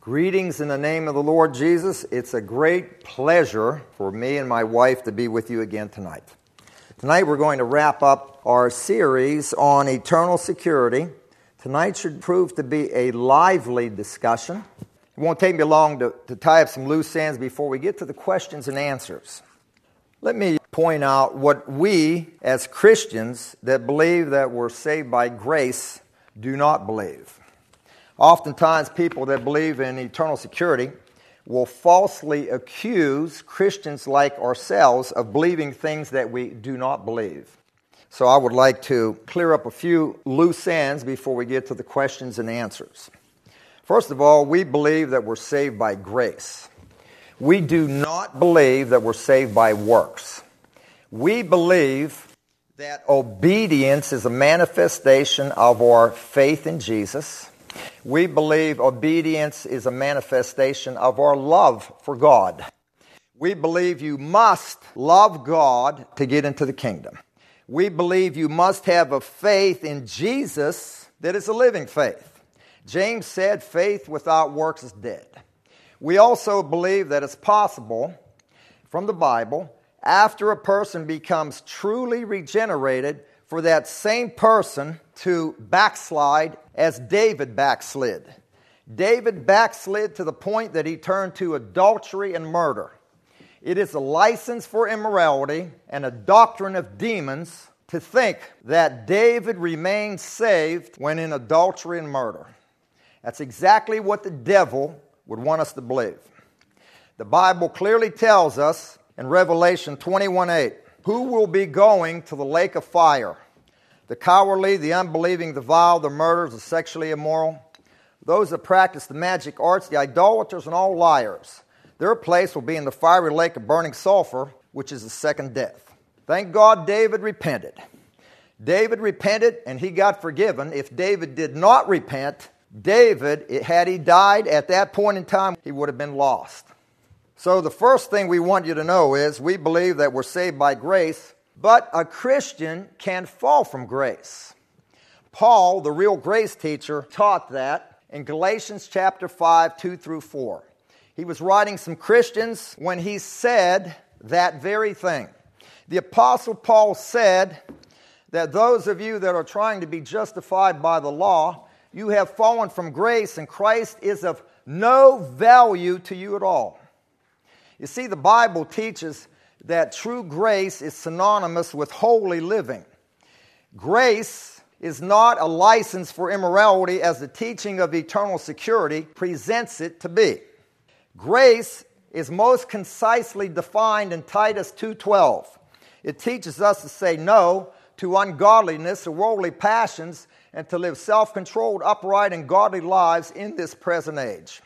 Greetings in the name of the Lord Jesus. It's a great pleasure for me and my wife to be with you again tonight. Tonight we're going to wrap up our series on eternal security. Tonight should prove to be a lively discussion. It won't take me long to tie up some loose ends before we get to the questions and answers. Let me point out what we as Christians that believe that we're saved by grace do not believe. Oftentimes, people that believe in eternal security will falsely accuse Christians like ourselves of believing things that we do not believe. So I would like to clear up a few loose ends before we get to the questions and answers. First of all, we believe that we're saved by grace. We do not believe that we're saved by works. We believe that obedience is a manifestation of our faith in Jesus. We believe obedience is a manifestation of our love for God. We believe you must love God to get into the kingdom. We believe you must have a faith in Jesus that is a living faith. James said faith without works is dead. We also believe that it's possible from the Bible, after a person becomes truly regenerated, for that same person to backslide as David backslid. David backslid to the point that he turned to adultery and murder. It is a license for immorality and a doctrine of demons to think that David remained saved when in adultery and murder. That's exactly what the devil would want us to believe. The Bible clearly tells us in Revelation 21:8, who will be going to the lake of fire? The cowardly, the unbelieving, the vile, the murderers, the sexually immoral, those that practice the magic arts, the idolaters, and all liars. Their place will be in the fiery lake of burning sulfur, which is the second death. Thank God David repented. David repented and he got forgiven. If David did not repent, David, had he died at that point in time, he would have been lost. So the first thing we want you to know is we believe that we're saved by grace, but a Christian can fall from grace. Paul, the real grace teacher, taught that in Galatians chapter 5, 2 through 4. He was writing some Christians when he said that very thing. The Apostle Paul said that those of you that are trying to be justified by the law, you have fallen from grace and Christ is of no value to you at all. You see, the Bible teaches that true grace is synonymous with holy living. Grace is not a license for immorality as the teaching of eternal security presents it to be. Grace is most concisely defined in Titus 2:12. It teaches us to say no to ungodliness or worldly passions and to live self-controlled, upright, and godly lives in this present age.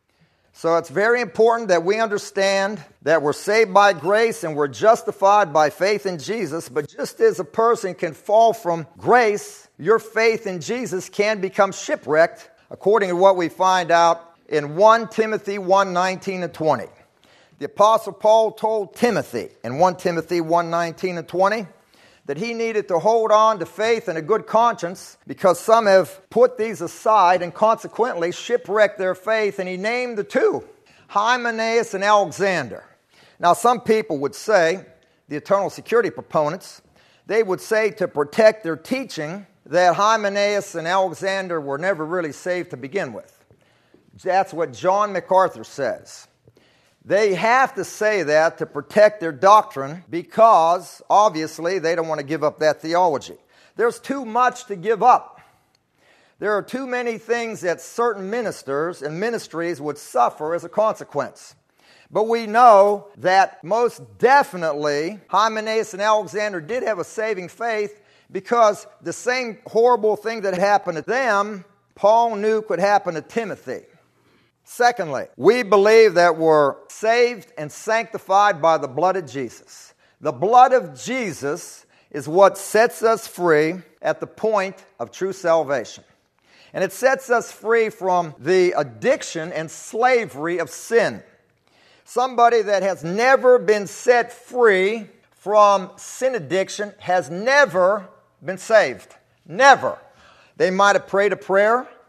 So it's very important that we understand that we're saved by grace and we're justified by faith in Jesus. But just as a person can fall from grace, your faith in Jesus can become shipwrecked, according to what we find out in 1 Timothy 1:19 and 20. The Apostle Paul told Timothy in 1 Timothy 1:19 and 20 that he needed to hold on to faith and a good conscience because some have put these aside and consequently shipwrecked their faith, and he named the two, Hymenaeus and Alexander. Now some people would say, the eternal security proponents, they would say to protect their teaching that Hymenaeus and Alexander were never really saved to begin with. That's what John MacArthur says. They have to say that to protect their doctrine because, obviously, they don't want to give up that theology. There's too much to give up. There are too many things that certain ministers and ministries would suffer as a consequence. But we know that most definitely Hymenaeus and Alexander did have a saving faith because the same horrible thing that happened to them, Paul knew could happen to Timothy. Secondly, we believe that we're saved and sanctified by the blood of Jesus. The blood of Jesus is what sets us free at the point of true salvation. And it sets us free from the addiction and slavery of sin. Somebody that has never been set free from sin addiction has never been saved. Never. They might have prayed a prayer.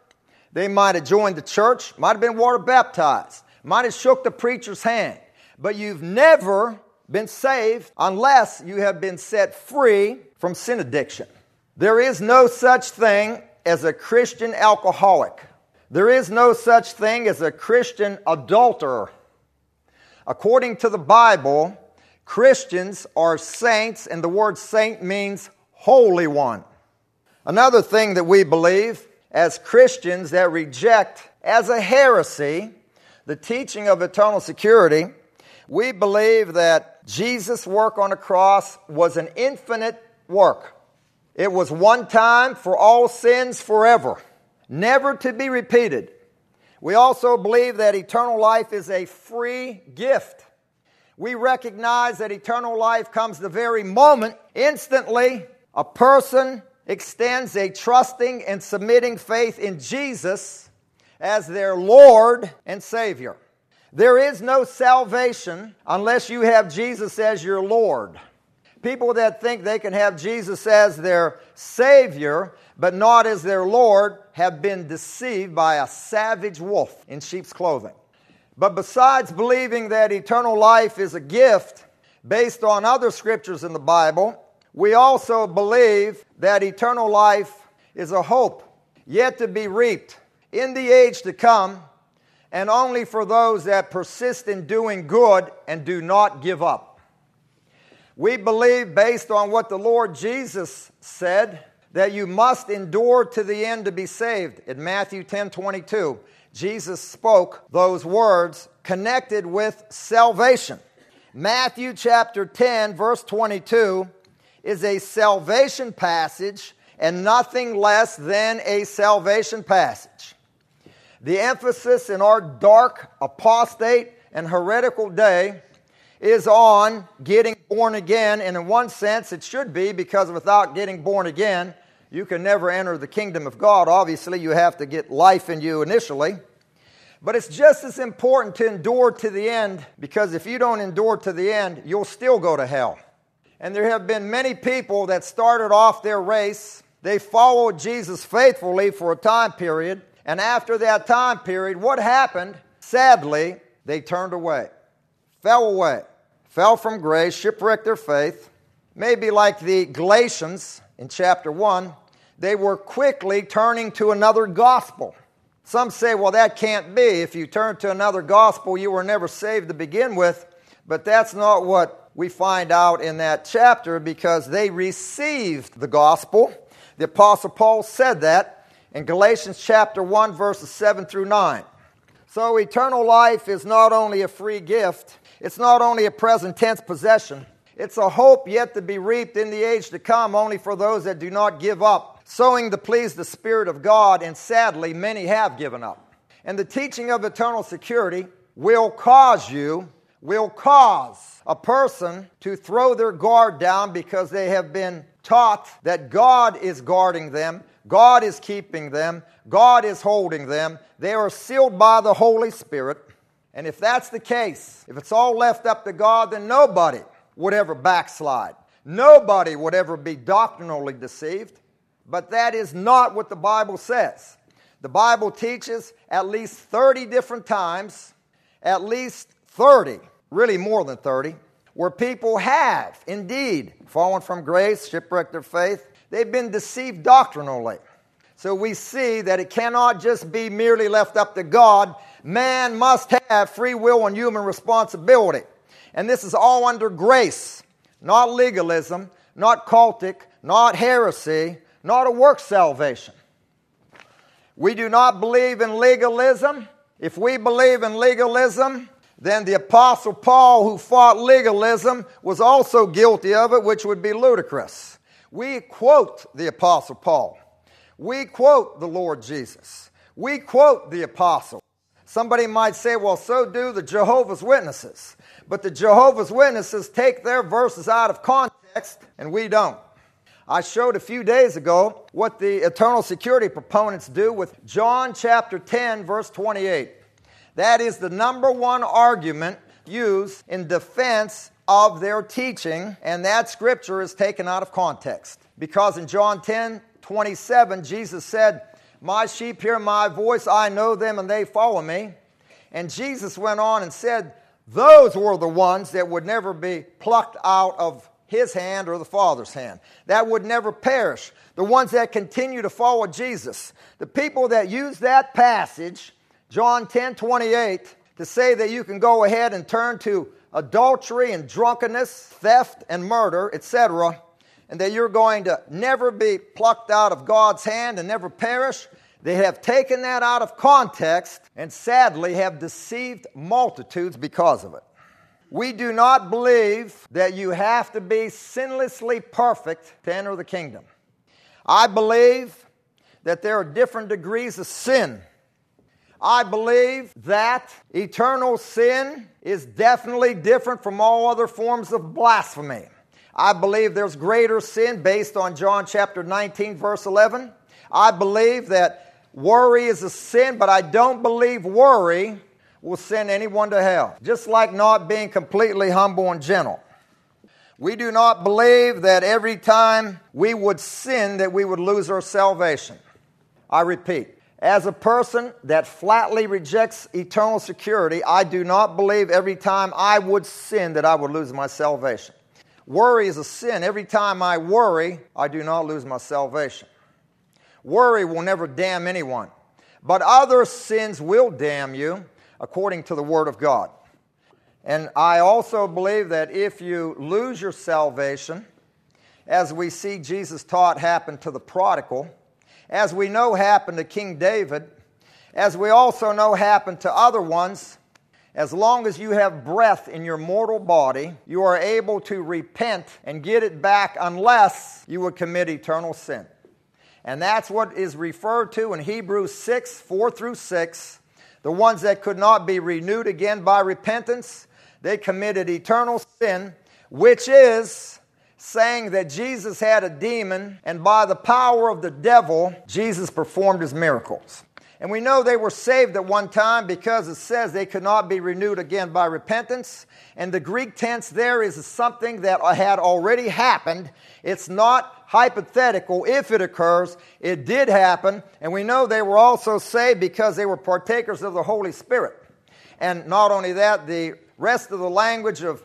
They might have joined the church, might have been water baptized, might have shook the preacher's hand. But you've never been saved unless you have been set free from sin addiction. There is no such thing as a Christian alcoholic. There is no such thing as a Christian adulterer. According to the Bible, Christians are saints, and the word saint means holy one. Another thing that we believe as Christians that reject as a heresy the teaching of eternal security, we believe that Jesus' work on the cross was an infinite work. It was one time for all sins forever, never to be repeated. We also believe that eternal life is a free gift. We recognize that eternal life comes the very moment, instantly, a person extends a trusting and submitting faith in Jesus as their Lord and Savior. There is no salvation unless you have Jesus as your Lord. People that think they can have Jesus as their Savior but not as their Lord have been deceived by a savage wolf in sheep's clothing. But besides believing that eternal life is a gift based on other scriptures in the Bible, we also believe that eternal life is a hope yet to be reaped in the age to come, and only for those that persist in doing good and do not give up. We believe, based on what the Lord Jesus said, that you must endure to the end to be saved. In Matthew 10:22, Jesus spoke those words connected with salvation. Matthew chapter 10, verse 22 is a salvation passage and nothing less than a salvation passage. The emphasis in our dark, apostate, and heretical day is on getting born again, and in one sense it should be, because without getting born again, you can never enter the kingdom of God. Obviously, you have to get life in you initially. But it's just as important to endure to the end, because if you don't endure to the end, you'll still go to hell. And there have been many people that started off their race. They followed Jesus faithfully for a time period. And after that time period, what happened? Sadly, they turned away, fell from grace, shipwrecked their faith. Maybe like the Galatians in chapter 1, they were quickly turning to another gospel. Some say, well, that can't be. If you turn to another gospel, you were never saved to begin with. But that's not what we find out in that chapter, because they received the gospel. The Apostle Paul said that in Galatians chapter 1, verses 7 through 9. So eternal life is not only a free gift, it's not only a present tense possession, it's a hope yet to be reaped in the age to come, only for those that do not give up, sowing to please the Spirit of God, and sadly, many have given up. And the teaching of eternal security will cause a person to throw their guard down, because they have been taught that God is guarding them, God is keeping them, God is holding them. They are sealed by the Holy Spirit. And if that's the case, if it's all left up to God, then nobody would ever backslide. Nobody would ever be doctrinally deceived. But that is not what the Bible says. The Bible teaches at least 30 different times, at least 30, really more than 30, where people have indeed fallen from grace, shipwrecked their faith. They've been deceived doctrinally. So we see that it cannot just be merely left up to God. Man must have free will and human responsibility. And this is all under grace, not legalism, not cultic, not heresy, not a work salvation. We do not believe in legalism. If we believe in legalism, then the Apostle Paul, who fought legalism, was also guilty of it, which would be ludicrous. We quote the Apostle Paul. We quote the Lord Jesus. We quote the Apostle. Somebody might say, well, so do the Jehovah's Witnesses. But the Jehovah's Witnesses take their verses out of context, and we don't. I showed a few days ago what the eternal security proponents do with John chapter 10, verse 28. That is the number one argument used in defense of their teaching, and that scripture is taken out of context. Because in John 10:27, Jesus said, My sheep hear my voice, I know them, and they follow me. And Jesus went on and said, those were the ones that would never be plucked out of his hand or the Father's hand. That would never perish. The ones that continue to follow Jesus. The people that use that passage, John 10:28, to say that you can go ahead and turn to adultery and drunkenness, theft and murder, etc., and that you're going to never be plucked out of God's hand and never perish, they have taken that out of context and sadly have deceived multitudes because of it. We do not believe that you have to be sinlessly perfect to enter the kingdom. I believe that there are different degrees of sin. I believe that eternal sin is definitely different from all other forms of blasphemy. I believe there's greater sin based on John chapter 19, verse 11. I believe that worry is a sin, but I don't believe worry will send anyone to hell. Just like not being completely humble and gentle. We do not believe that every time we would sin that we would lose our salvation. I repeat, as a person that flatly rejects eternal security, I do not believe every time I would sin that I would lose my salvation. Worry is a sin. Every time I worry, I do not lose my salvation. Worry will never damn anyone. But other sins will damn you, according to the Word of God. And I also believe that if you lose your salvation, as we see Jesus taught happened to the prodigal, as we know happened to King David, as we also know happened to other ones, as long as you have breath in your mortal body, you are able to repent and get it back unless you would commit eternal sin. And that's what is referred to in Hebrews 6, 4 through 6. The ones that could not be renewed again by repentance, they committed eternal sin, which is saying that Jesus had a demon, and by the power of the devil, Jesus performed his miracles. And we know they were saved at one time because it says they could not be renewed again by repentance. And the Greek tense there is something that had already happened. It's not hypothetical. If it occurs, it did happen. And we know they were also saved because they were partakers of the Holy Spirit. And not only that, the rest of the language of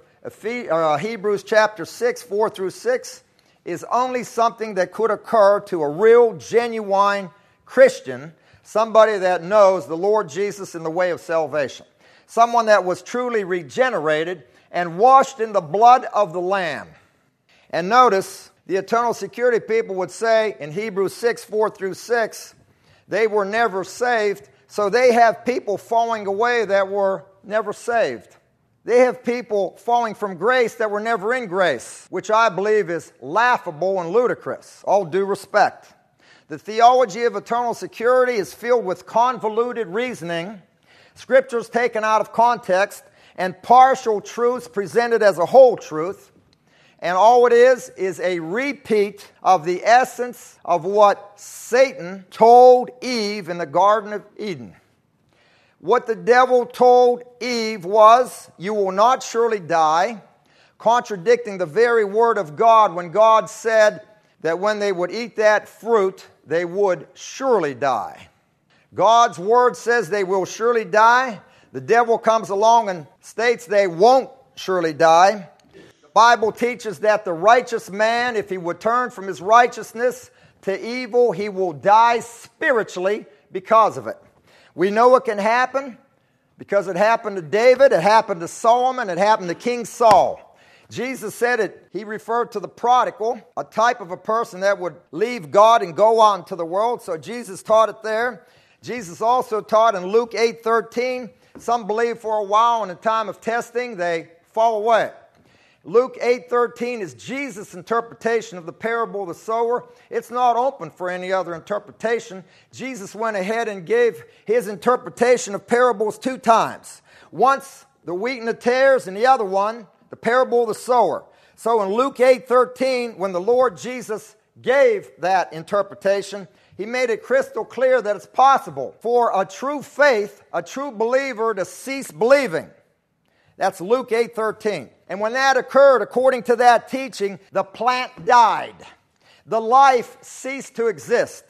Hebrews chapter 6, 4 through 6, is only something that could occur to a real, genuine Christian, somebody that knows the Lord Jesus in the way of salvation. Someone that was truly regenerated and washed in the blood of the Lamb. And notice, the eternal security people would say in Hebrews 6, 4 through 6, they were never saved, so they have people falling away that were never saved. They have people falling from grace that were never in grace, which I believe is laughable and ludicrous, all due respect. The theology of eternal security is filled with convoluted reasoning, scriptures taken out of context, and partial truths presented as a whole truth. And all it is a repeat of the essence of what Satan told Eve in the Garden of Eden. What the devil told Eve was, you will not surely die, contradicting the very word of God when God said that when they would eat that fruit, they would surely die. God's word says they will surely die. The devil comes along and states they won't surely die. The Bible teaches that the righteous man, if he would turn from his righteousness to evil, he will die spiritually because of it. We know it can happen because it happened to David, it happened to Solomon, it happened to King Saul. Jesus said it, he referred to the prodigal, a type of a person that would leave God and go on to the world. So Jesus taught it there. Jesus also taught in Luke 8:13, some believe for a while in a time of testing, they fall away. Luke 8:13 is Jesus' interpretation of the parable of the sower. It's not open for any other interpretation. Jesus went ahead and gave his interpretation of parables 2 times. Once the wheat and the tares, and the other one, the parable of the sower. So in Luke 8:13, when the Lord Jesus gave that interpretation, he made it crystal clear that it's possible for a true faith, a true believer, to cease believing. That's Luke 8:13. And when that occurred, according to that teaching, the plant died. The life ceased to exist.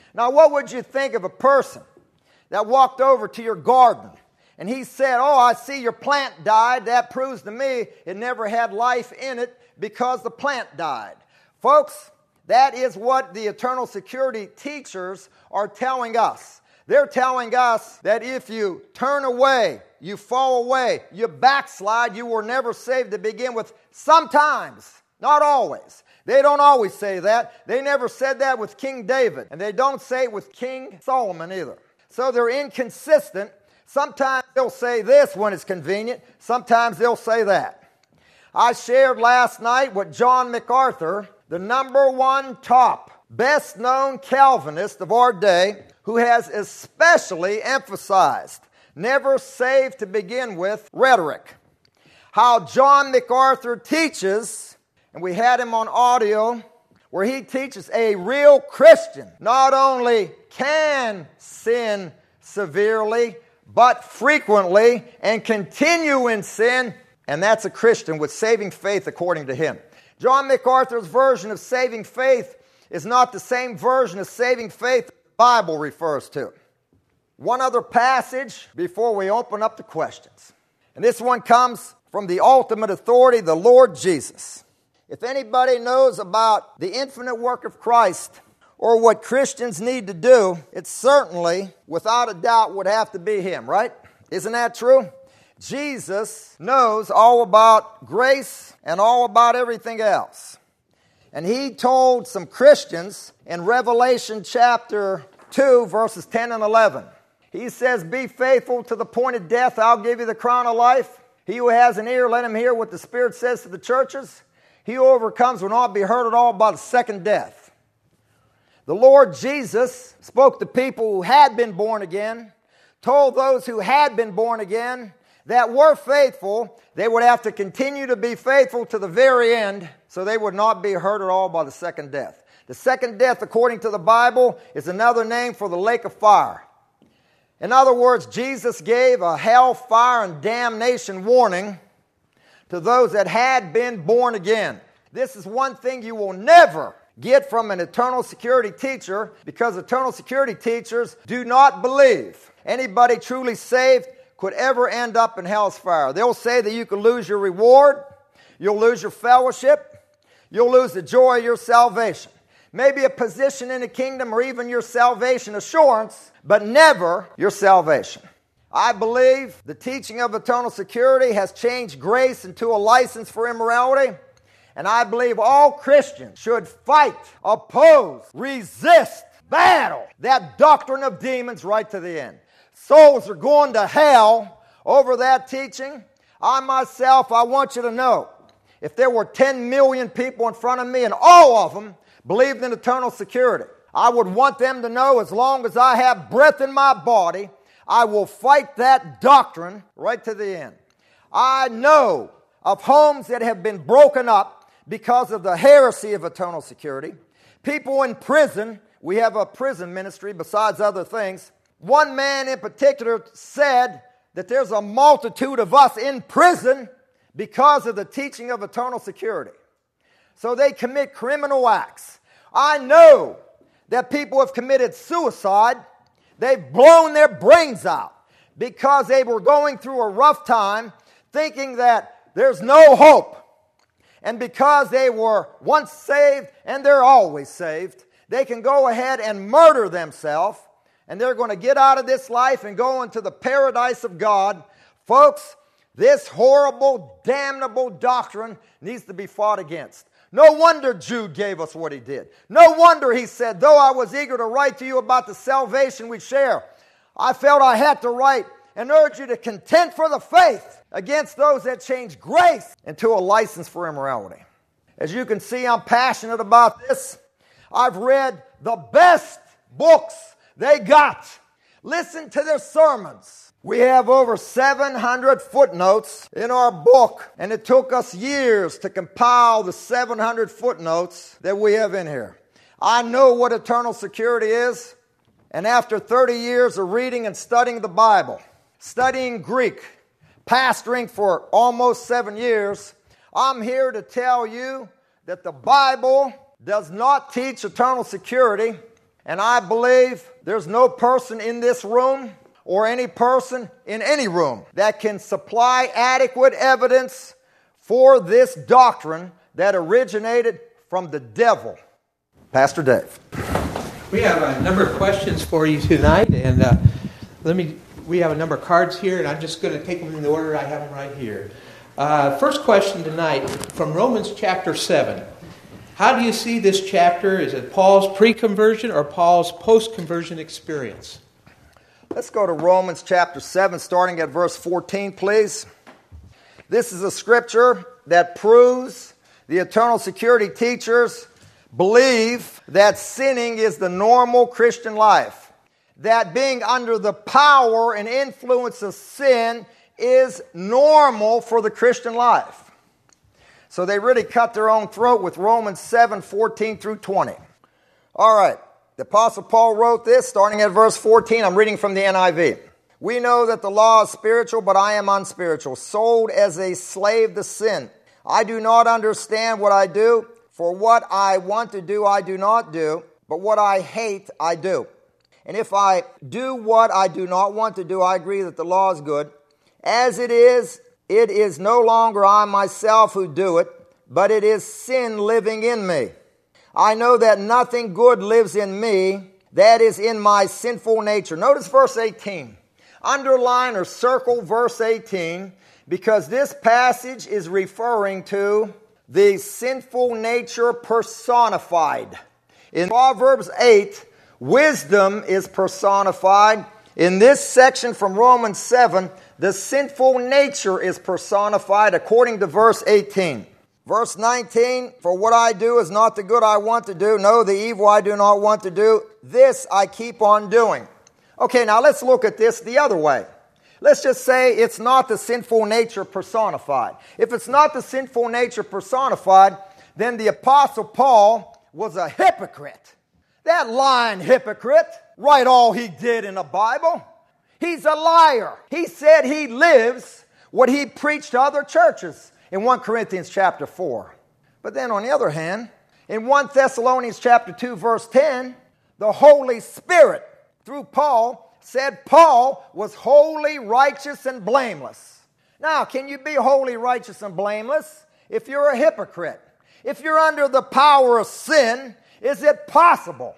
Now, what would you think of a person that walked over to your garden and he said, "Oh, I see your plant died. That proves to me it never had life in it because the plant died." Folks, that is what the eternal security teachers are telling us. They're telling us that if you turn away, you fall away, you backslide, you were never saved to begin with. Sometimes, not always. They don't always say that. They never said that with King David, and they don't say it with King Solomon either. So they're inconsistent. Sometimes they'll say this when it's convenient. Sometimes they'll say that. I shared last night with John MacArthur, the number one top, best-known Calvinist of our day, who has especially emphasized never saved to begin with rhetoric. How John MacArthur teaches, and we had him on audio, where he teaches a real Christian not only can sin severely, but frequently and continue in sin, and that's a Christian with saving faith according to him. John MacArthur's version of saving faith is not the same version of saving faith the Bible refers to. One other passage before we open up the questions. And this one comes from the ultimate authority, the Lord Jesus. If anybody knows about the infinite work of Christ or what Christians need to do, it certainly, without a doubt, would have to be him, right? Isn't that true? Jesus knows all about grace and all about everything else. And he told some Christians in Revelation chapter 2, verses 10 and 11. He says, "Be faithful to the point of death, I'll give you the crown of life. He who has an ear, let him hear what the Spirit says to the churches. He who overcomes will not be hurt at all by the second death." The Lord Jesus spoke to people who had been born again, told those who had been born again that were faithful, they would have to continue to be faithful to the very end, so they would not be hurt at all by the second death. The second death, according to the Bible, is another name for the lake of fire. In other words, Jesus gave a hell, fire, and damnation warning to those that had been born again. This is one thing you will never get from an eternal security teacher, because eternal security teachers do not believe anybody truly saved could ever end up in hell's fire. They'll say that you could lose your reward, you'll lose your fellowship, you'll lose the joy of your salvation. Maybe a position in the kingdom or even your salvation assurance, but never your salvation. I believe the teaching of eternal security has changed grace into a license for immorality. And I believe all Christians should fight, oppose, resist, battle that doctrine of demons right to the end. Souls are going to hell over that teaching. I myself, I want you to know, if there were 10 million people in front of me and all of them believed in eternal security, I would want them to know, as long as I have breath in my body, I will fight that doctrine right to the end. I know of homes that have been broken up because of the heresy of eternal security. People in prison. We have a prison ministry besides other things. One man in particular said that there's a multitude of us in prison because of the teaching of eternal security. So they commit criminal acts. I know that people have committed suicide. They've blown their brains out because they were going through a rough time, thinking that there's no hope. And because they were once saved and they're always saved, they can go ahead and murder themselves, and they're going to get out of this life and go into the paradise of God. Folks, this horrible, damnable doctrine needs to be fought against. No wonder Jude gave us what he did. No wonder he said, "Though I was eager to write to you about the salvation we share, I felt I had to write and urge you to contend for the faith against those that change grace into a license for immorality." As you can see, I'm passionate about this. I've read the best books they got. Listen to their sermons. We have over 700 footnotes in our book, and it took us years to compile the 700 footnotes that we have in here. I know what eternal security is, and after 30 years of reading and studying the Bible, studying Greek, pastoring for almost 7 years, I'm here to tell you that the Bible does not teach eternal security, And I believe there's no person in this room or any person in any room that can supply adequate evidence for this doctrine that originated from the devil. Pastor Dave. We have a number of questions for you tonight, and we have a number of cards here, and I'm just going to take them in the order I have them right here. First question tonight from Romans chapter 7. How do you see this chapter? Is it Paul's pre-conversion or Paul's post-conversion experience? Let's go to Romans chapter 7, starting at verse 14, please. This is a scripture that proves the eternal security teachers believe that sinning is the normal Christian life, that being under the power and influence of sin is normal for the Christian life. So they really cut their own throat with Romans 7, 14 through 20. All right, the Apostle Paul wrote this, starting at verse 14. I'm reading from the NIV. We know that the law is spiritual, but I am unspiritual, sold as a slave to sin. I do not understand what I do, for what I want to do I do not do, but what I hate I do. And if I do what I do not want to do, I agree that the law is good. As it is no longer I myself who do it, but it is sin living in me. I know that nothing good lives in me, that is in my sinful nature. Notice verse 18. Underline or circle verse 18, because this passage is referring to the sinful nature personified. In Proverbs 8, wisdom is personified. In this section from Romans 7, the sinful nature is personified according to verse 18. Verse 19, for what I do is not the good I want to do. No, the evil I do not want to do. This I keep on doing. Okay, now let's look at this the other way. Let's just say it's not the sinful nature personified. If it's not the sinful nature personified, then the Apostle Paul was a hypocrite. That lying hypocrite, write all he did in the Bible. He's a liar. He said he lives what he preached to other churches in 1 Corinthians chapter 4. But then on the other hand, in 1 Thessalonians chapter 2 verse 10, the Holy Spirit through Paul said Paul was holy, righteous, and blameless. Now, can you be holy, righteous, and blameless if you're a hypocrite? If you're under the power of sin, is it possible?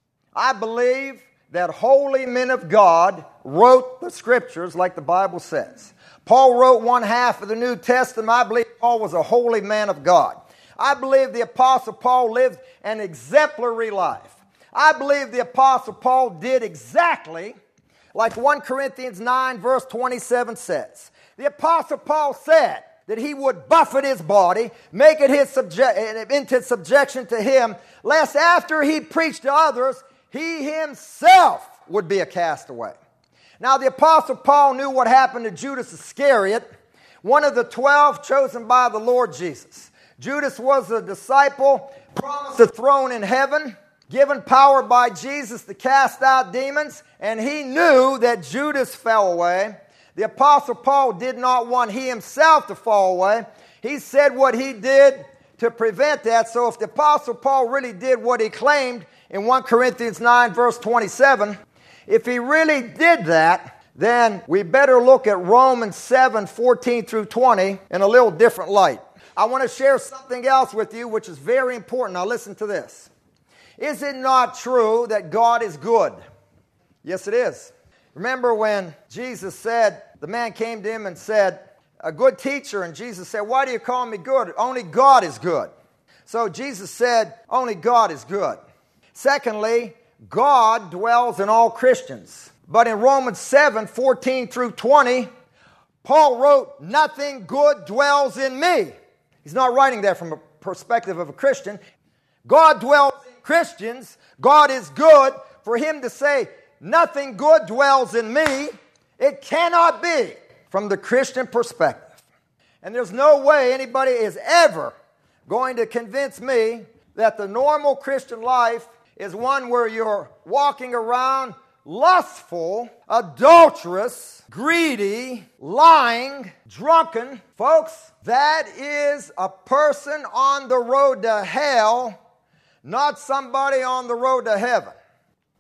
I believe that holy men of God wrote the scriptures like the Bible says. Paul wrote one half of the New Testament. I believe Paul was a holy man of God. I believe the Apostle Paul lived an exemplary life. I believe the Apostle Paul did exactly like 1 Corinthians 9 verse 27 says. The Apostle Paul said that he would buffet his body, make it into subjection to him, lest after he preached to others, he himself would be a castaway. Now the Apostle Paul knew what happened to Judas Iscariot, one of the 12 chosen by the Lord Jesus. Judas was a disciple, promised a throne in heaven, given power by Jesus to cast out demons, and he knew that Judas fell away. The Apostle Paul did not want he himself to fall away. He said what he did to prevent that. So if the Apostle Paul really did what he claimed in 1 Corinthians 9 verse 27, if he really did that, then we better look at Romans 7, 14 through 20 in a little different light. I want to share something else with you which is very important. Now listen to this. Is it not true that God is good? Yes, it is. Remember when Jesus said, the man came to him and said, a good teacher, and Jesus said, why do you call me good? Only God is good. So Jesus said, only God is good. Secondly, God dwells in all Christians. But in Romans 7, 14 through 20, Paul wrote, nothing good dwells in me. He's not writing that from a perspective of a Christian. God dwells in Christians. God is good. For him to say, nothing good dwells in me, it cannot be from the Christian perspective. And there's no way anybody is ever going to convince me that the normal Christian life is one where you're walking around lustful, adulterous, greedy, lying, drunken. Folks, that is a person on the road to hell, not somebody on the road to heaven.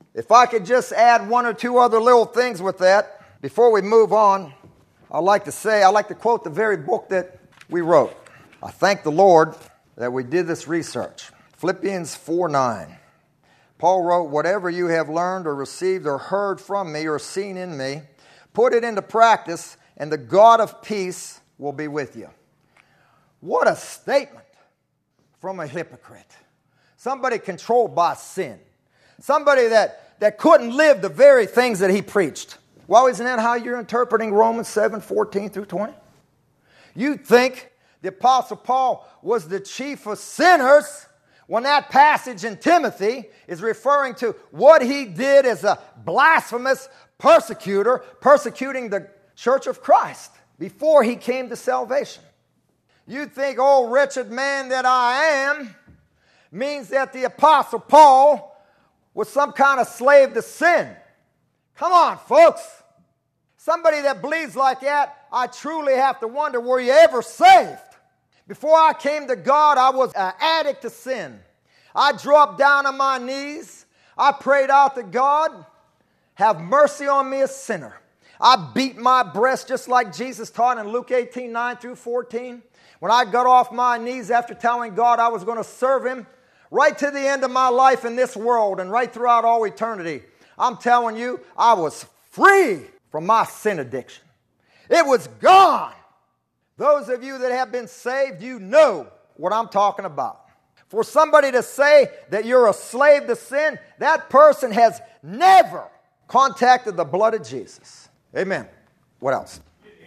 If I could just add one or two other little things with that before we move on, I'd like to quote the very book that we wrote. I thank the Lord that we did this research. Philippians 4:9. Paul wrote, "Whatever you have learned or received or heard from me or seen in me, put it into practice, and the God of peace will be with you." What a statement from a hypocrite. Somebody controlled by sin. Somebody that couldn't live the very things that he preached. Well, isn't that how you're interpreting Romans 7:14 through 20? You think the Apostle Paul was the chief of sinners when that passage in Timothy is referring to what he did as a blasphemous persecutor, persecuting the church of Christ before he came to salvation. You think, "Oh, wretched man that I am," means that the Apostle Paul was some kind of slave to sin. Come on, folks. Somebody that believes like that, I truly have to wonder, were you ever saved? Before I came to God, I was an addict to sin. I dropped down on my knees. I prayed out to God, "Have mercy on me, a sinner." I beat my breast just like Jesus taught in Luke 18:9 through 14. When I got off my knees after telling God I was going to serve Him right to the end of my life in this world and right throughout all eternity, I'm telling you, I was free from my sin addiction. It was gone. Those of you that have been saved, you know what I'm talking about. For somebody to say that you're a slave to sin, that person has never contacted the blood of Jesus. Amen. What else?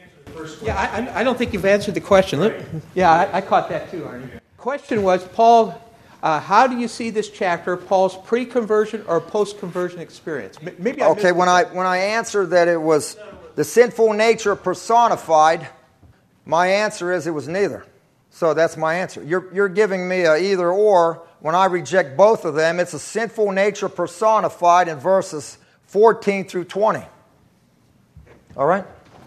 Yeah, I don't think you've answered the question. Yeah, I caught that too, Arnie. Question was, Paul, how do you see this chapter, Paul's pre-conversion or post-conversion experience? Maybe okay, when I answered that it was the sinful nature personified, my answer is it was neither. So that's my answer. You're giving me a either or. When I reject both of them, it's a sinful nature personified in verses 14 through 20. All right?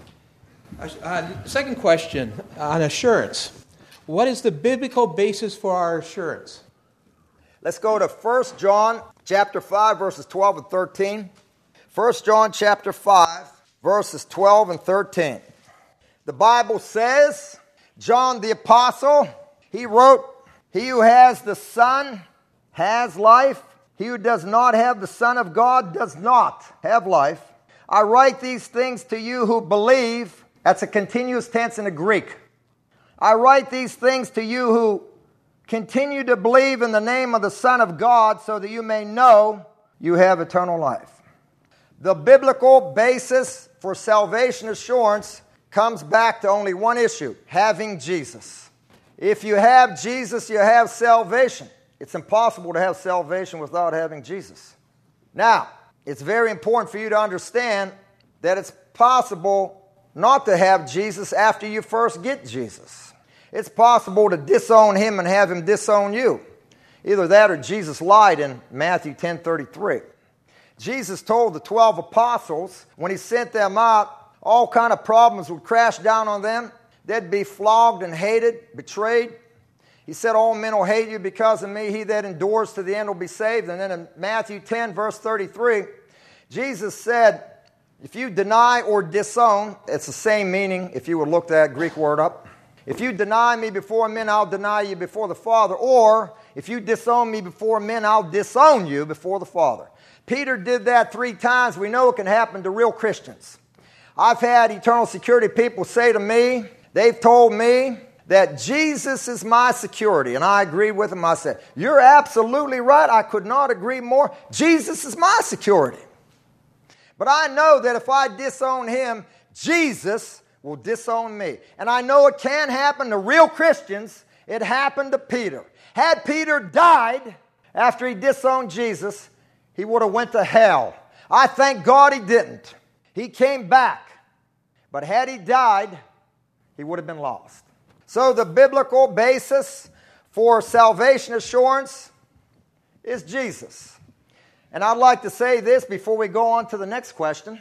Second question on assurance. What is the biblical basis for our assurance? Let's go to 1 John chapter 5, verses 12 and 13. 1 John chapter 5, verses 12 and 13. The Bible says, John the Apostle, he wrote, "He who has the Son has life. He who does not have the Son of God does not have life. I write these things to you who believe." That's a continuous tense in the Greek. "I write these things to you who continue to believe in the name of the Son of God, so that you may know you have eternal life." The biblical basis for salvation assurance comes back to only one issue: having Jesus. If you have Jesus, you have salvation. It's impossible to have salvation without having Jesus. Now, it's very important for you to understand that it's possible not to have Jesus after you first get Jesus. It's possible to disown Him and have Him disown you. Either that or Jesus lied in Matthew 10:33. Jesus told the 12 apostles when He sent them out, all kind of problems would crash down on them. They'd be flogged and hated, betrayed. He said, "All men will hate you because of me. He that endures to the end will be saved." And then in Matthew 10, verse 33, Jesus said, if you deny or disown, it's the same meaning if you would look that Greek word up. If you deny me before men, I'll deny you before the Father. Or, if you disown me before men, I'll disown you before the Father. Peter did that 3 times. We know it can happen to real Christians. I've had eternal security people say to me, they've told me that Jesus is my security. And I agreed with them. I said, "You're absolutely right. I could not agree more. Jesus is my security. But I know that if I disown Him, Jesus will disown me." And I know it can happen to real Christians. It happened to Peter. Had Peter died after he disowned Jesus, he would have went to hell. I thank God he didn't. He came back. But had he died, he would have been lost. So the biblical basis for salvation assurance is Jesus. And I'd like to say this before we go on to the next question,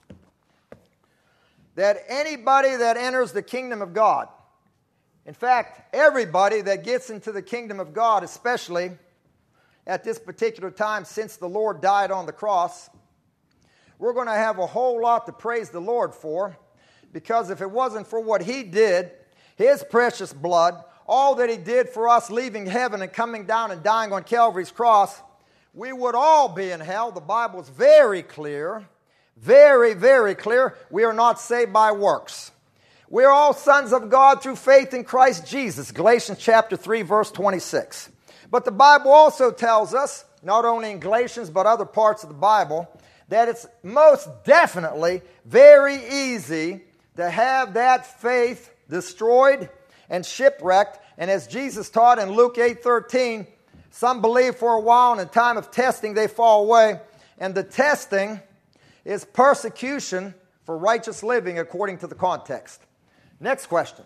that anybody that enters the kingdom of God, in fact, everybody that gets into the kingdom of God especially, at this particular time since the Lord died on the cross. We're going to have a whole lot to praise the Lord for, because if it wasn't for what He did, His precious blood, all that He did for us leaving heaven and coming down and dying on Calvary's cross, we would all be in hell. The Bible is very clear, very, very clear. We are not saved by works. We are all sons of God through faith in Christ Jesus, Galatians chapter 3, verse 26. But the Bible also tells us, not only in Galatians but other parts of the Bible, that it's most definitely very easy to have that faith destroyed and shipwrecked. And as Jesus taught in Luke 8:13, some believe for a while, and in time of testing they fall away. And the testing is persecution for righteous living according to the context. Next question.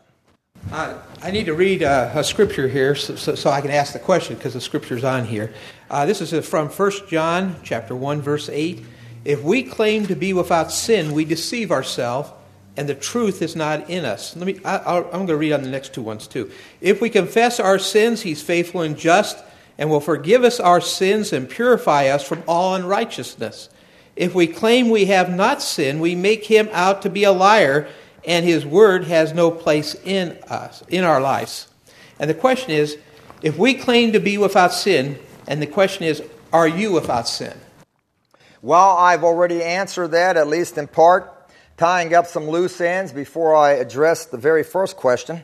I need to read a scripture here so I can ask the question, because the scripture's on here. This is from 1 John chapter 1, verse 8. If we claim to be without sin, we deceive ourselves, and the truth is not in us. I'm going to read on the next two ones too. If we confess our sins, He's faithful and just, and will forgive us our sins and purify us from all unrighteousness. If we claim we have not sinned, we make Him out to be a liar, and His word has no place in us, in our lives. And the question is, if we claim to be without sin, and the question is, are you without sin? Well, I've already answered that, at least in part, tying up some loose ends before I address the very first question.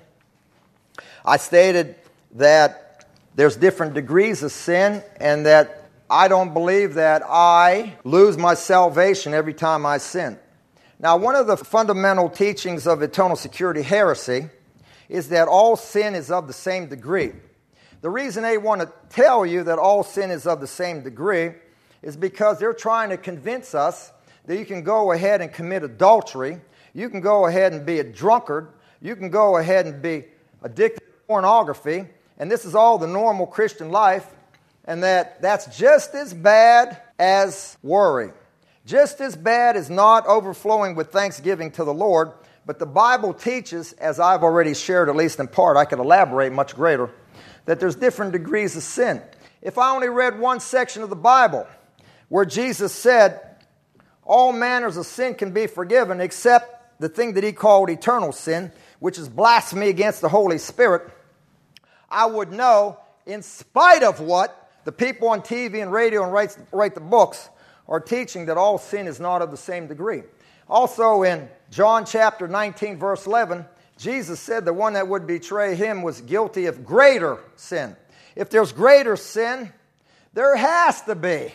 I stated that there's different degrees of sin, and that I don't believe that I lose my salvation every time I sin. Now, one of the fundamental teachings of eternal security heresy is that all sin is of the same degree. The reason they want to tell you that all sin is of the same degree is because they're trying to convince us that you can go ahead and commit adultery, you can go ahead and be a drunkard, you can go ahead and be addicted to pornography, and this is all the normal Christian life, and that's just as bad as worry. Just as bad as not overflowing with thanksgiving to the Lord. But the Bible teaches, as I've already shared, at least in part, I could elaborate much greater, that there's different degrees of sin. If I only read one section of the Bible where Jesus said all manners of sin can be forgiven except the thing that He called eternal sin, which is blasphemy against the Holy Spirit, I would know, in spite of what the people on TV and radio and write the books are teaching, that all sin is not of the same degree. Also in John chapter 19, verse 11, Jesus said the one that would betray Him was guilty of greater sin. If there's greater sin, there has to be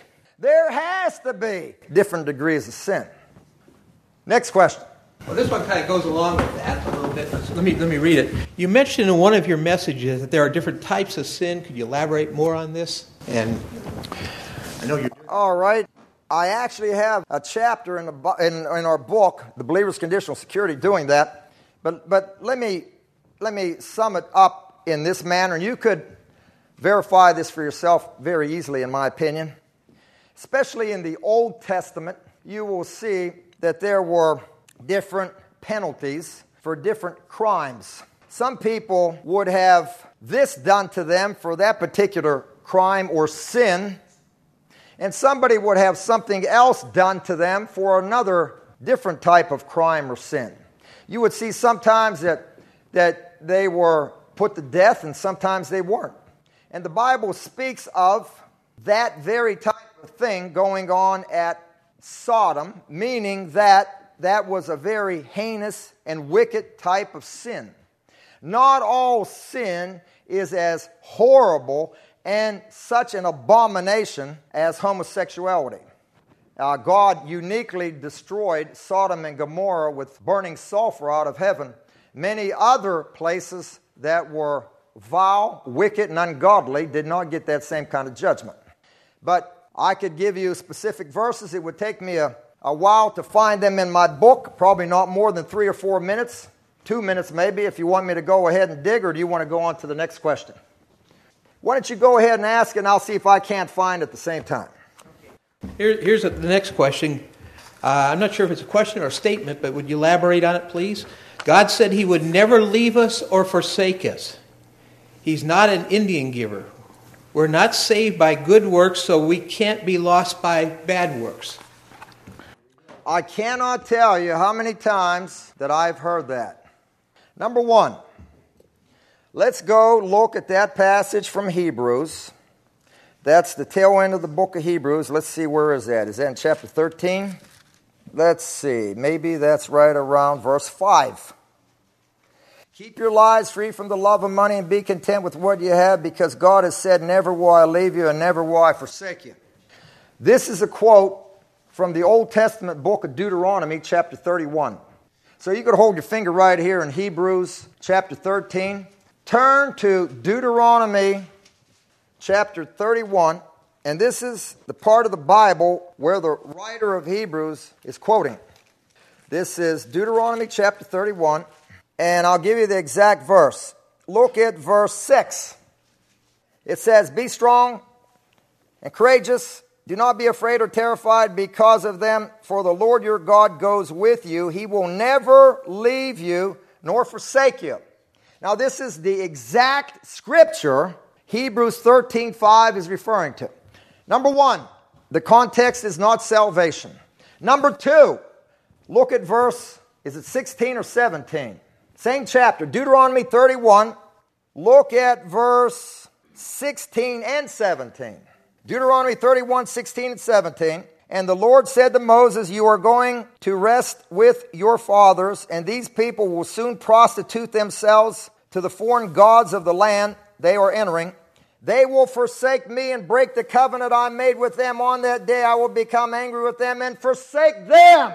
different degrees of sin. Next question. Well, this one kind of goes along with that a little bit. Let me read it. You mentioned in one of your messages that there are different types of sin. Could you elaborate more on this? And I know you're... All right. I actually have a chapter in our book, The Believer's Conditional Security, doing that. But let me sum it up in this manner, and you could verify this for yourself very easily, in my opinion. Especially in the Old Testament, you will see that there were different penalties for different crimes. Some people would have this done to them for that particular crime or sin, and somebody would have something else done to them for another different type of crime or sin. You would see sometimes that they were put to death, and sometimes they weren't. And the Bible speaks of that very type of thing going on at Sodom, meaning that was a very heinous and wicked type of sin. Not all sin is as horrible and such an abomination as homosexuality. God uniquely destroyed Sodom and Gomorrah with burning sulfur out of heaven. Many other places that were vile, wicked, and ungodly did not get that same kind of judgment. But I could give you specific verses. It would take me a while to find them in my book, probably not more than 3 or 4 minutes, 2 minutes maybe, if you want me to go ahead and dig, or do you want to go on to the next question? Why don't you go ahead and ask, and I'll see if I can't find it at the same time. Here's the next question. I'm not sure if it's a question or a statement, but would you elaborate on it, please? God said He would never leave us or forsake us. He's not an Indian giver. We're not saved by good works, so we can't be lost by bad works. I cannot tell you how many times that I've heard that. Number one, let's go look at that passage from Hebrews. That's the tail end of the book of Hebrews. Let's see, where is that? Is that in chapter 13? Let's see. Maybe that's right around verse 5. Keep your lives free from the love of money and be content with what you have, because God has said, never will I leave you and never will I forsake you. This is a quote from the Old Testament book of Deuteronomy, chapter 31. So you could hold your finger right here in Hebrews chapter 13. Turn to Deuteronomy chapter 31, and this is the part of the Bible where the writer of Hebrews is quoting. This is Deuteronomy chapter 31, and I'll give you the exact verse. Look at verse 6. It says, be strong and courageous. Do not be afraid or terrified because of them, for the Lord your God goes with you. He will never leave you nor forsake you. Now this is the exact scripture Hebrews 13:5 is referring to. Number one, the context is not salvation. Number two, look at verse, is it 16 or 17? Same chapter, Deuteronomy 31. Look at verse 16 and 17. Deuteronomy 31, 16 and 17. And the Lord said to Moses, you are going to rest with your fathers, and these people will soon prostitute themselves to the foreign gods of the land they are entering. They will forsake me and break the covenant I made with them. On that day I will become angry with them and forsake them.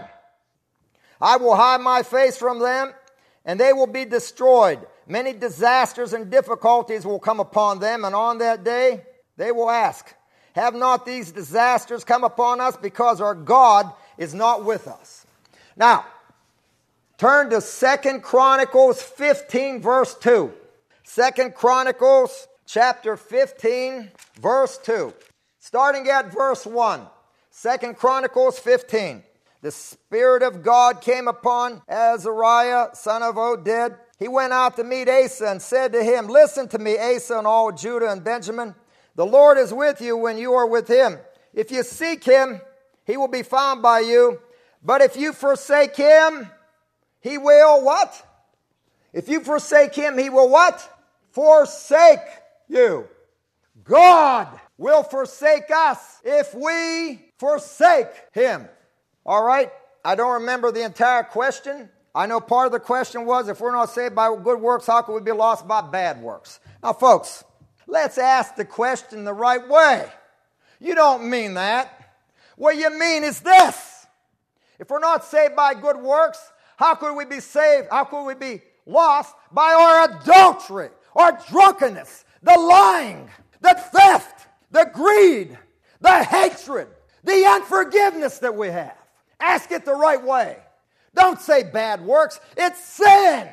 I will hide my face from them, and they will be destroyed. Many disasters and difficulties will come upon them, and on that day they will ask, have not these disasters come upon us because our God is not with us? Now, turn to 2 Chronicles 15, verse 2. 2 Chronicles chapter 15, verse 2. Starting at verse 1. 2 Chronicles 15. The Spirit of God came upon Azariah, son of Oded. He went out to meet Asa and said to him, listen to me, Asa and all Judah and Benjamin. The Lord is with you when you are with him. If you seek him, he will be found by you. But if you forsake him, he will what? If you forsake him, he will what? Forsake you. God will forsake us if we forsake him. All right? I don't remember the entire question. I know part of the question was, if we're not saved by good works, how can we be lost by bad works? Now, folks, let's ask the question the right way. You don't mean that. What you mean is this. If we're not saved by good works, how could we be saved? How could we be lost by our adultery, our drunkenness, the lying, the theft, the greed, the hatred, the unforgiveness that we have? Ask it the right way. Don't say bad works. It's sin.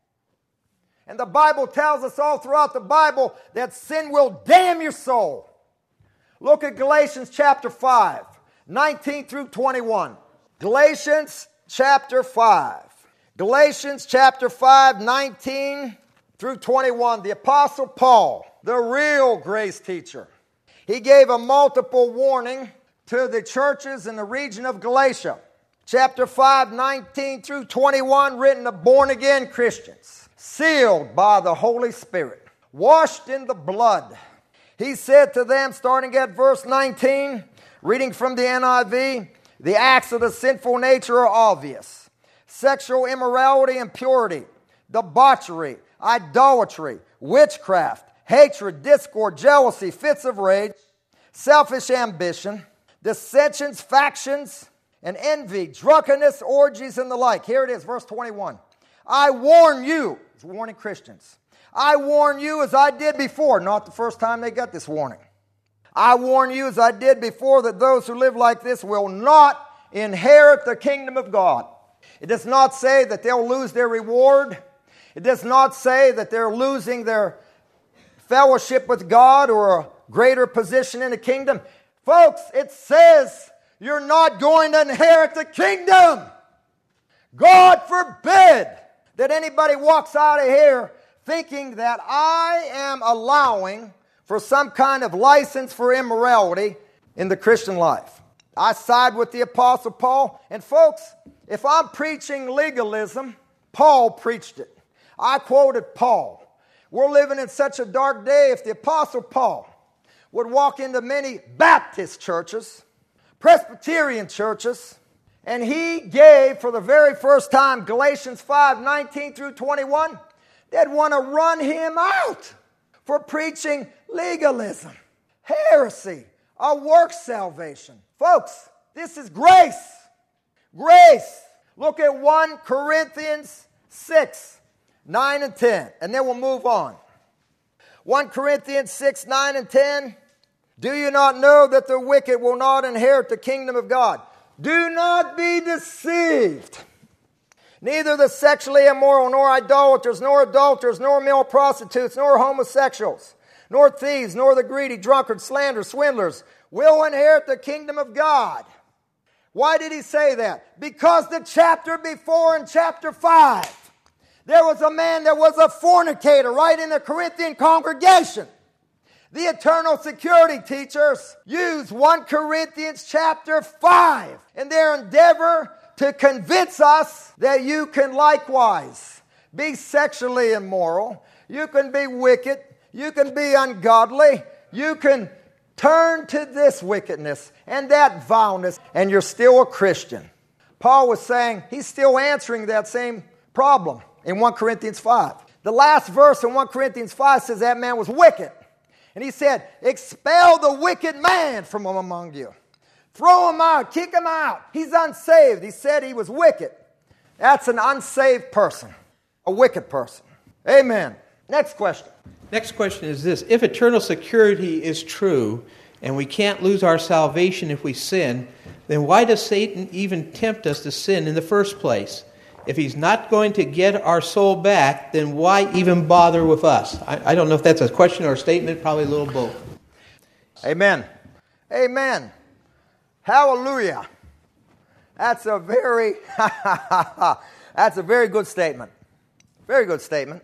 And the Bible tells us all throughout the Bible that sin will damn your soul. Look at Galatians chapter 5, 19 through 21. Galatians chapter 5. Galatians chapter 5, 19 through 21. The Apostle Paul, the real grace teacher, he gave a multiple warning to the churches in the region of Galatia. Chapter 5, 19 through 21, written to born-again Christians, sealed by the Holy Spirit, washed in the blood. He said to them, starting at verse 19, reading from the NIV, the acts of the sinful nature are obvious. Sexual immorality, impurity, debauchery, idolatry, witchcraft, hatred, discord, jealousy, fits of rage, selfish ambition, dissensions, factions, and envy, drunkenness, orgies, and the like. Here it is, verse 21. I warn you, he's warning Christians. I warn you as I did before. Not the first time they got this warning. I warn you as I did before that those who live like this will not inherit the kingdom of God. It does not say that they'll lose their reward. It does not say that they're losing their fellowship with God or a greater position in the kingdom. Folks, it says you're not going to inherit the kingdom. God forbid that anybody walks out of here thinking that I am allowing for some kind of license for immorality in the Christian life. I side with the Apostle Paul. And folks, if I'm preaching legalism, Paul preached it. I quoted Paul. We're living in such a dark day. If the Apostle Paul would walk into many Baptist churches, Presbyterian churches, and he gave for the very first time Galatians 5:19 through 21, they'd want to run him out for preaching legalism, heresy, a works salvation. Folks, this is grace. Grace. Look at 1 Corinthians 6, 9 and 10, and then we'll move on. 1 Corinthians 6, 9 and 10. Do you not know that the wicked will not inherit the kingdom of God? Do not be deceived. Neither the sexually immoral, nor idolaters, nor adulterers, nor male prostitutes, nor homosexuals, nor thieves, nor the greedy, drunkards, slanderers, swindlers will inherit the kingdom of God. Why did he say that? Because the chapter before, in chapter 5, there was a man that was a fornicator right in the Corinthian congregation. The eternal security teachers use 1 Corinthians chapter 5 in their endeavor to convince us that you can likewise be sexually immoral, you can be wicked, you can be ungodly, you can turn to this wickedness and that vileness, and you're still a Christian. Paul was saying he's still answering that same problem in 1 Corinthians 5. The last verse in 1 Corinthians 5 says that man was wicked. And he said, expel the wicked man from among you. Throw him out, kick him out. He's unsaved. He said he was wicked. That's an unsaved person, a wicked person. Amen. Next question. Next question is this. If eternal security is true and we can't lose our salvation if we sin, then why does Satan even tempt us to sin in the first place? If he's not going to get our soul back, then why even bother with us? I don't know if that's a question or a statement, probably a little both. Amen. Amen. Hallelujah. That's a very good statement. Very good statement.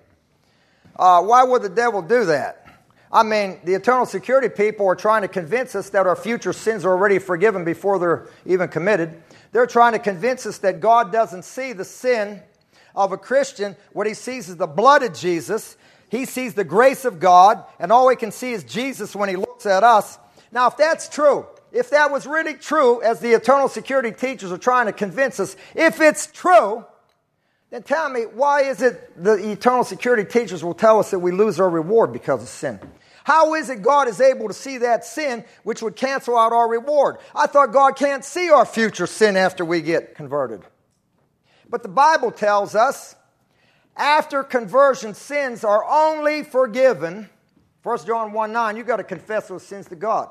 Why would the devil do that? I mean, the eternal security people are trying to convince us that our future sins are already forgiven before they're even committed. They're trying to convince us that God doesn't see the sin of a Christian. What he sees is the blood of Jesus. He sees the grace of God, and all he can see is Jesus when he looks at us. Now, if that's true, if that was really true, as the eternal security teachers are trying to convince us, if it's true, then tell me, why is it the eternal security teachers will tell us that we lose our reward because of sin? How is it God is able to see that sin which would cancel out our reward? I thought God can't see our future sin after we get converted. But the Bible tells us after conversion, sins are only forgiven. 1 John 1:9, you've got to confess those sins to God.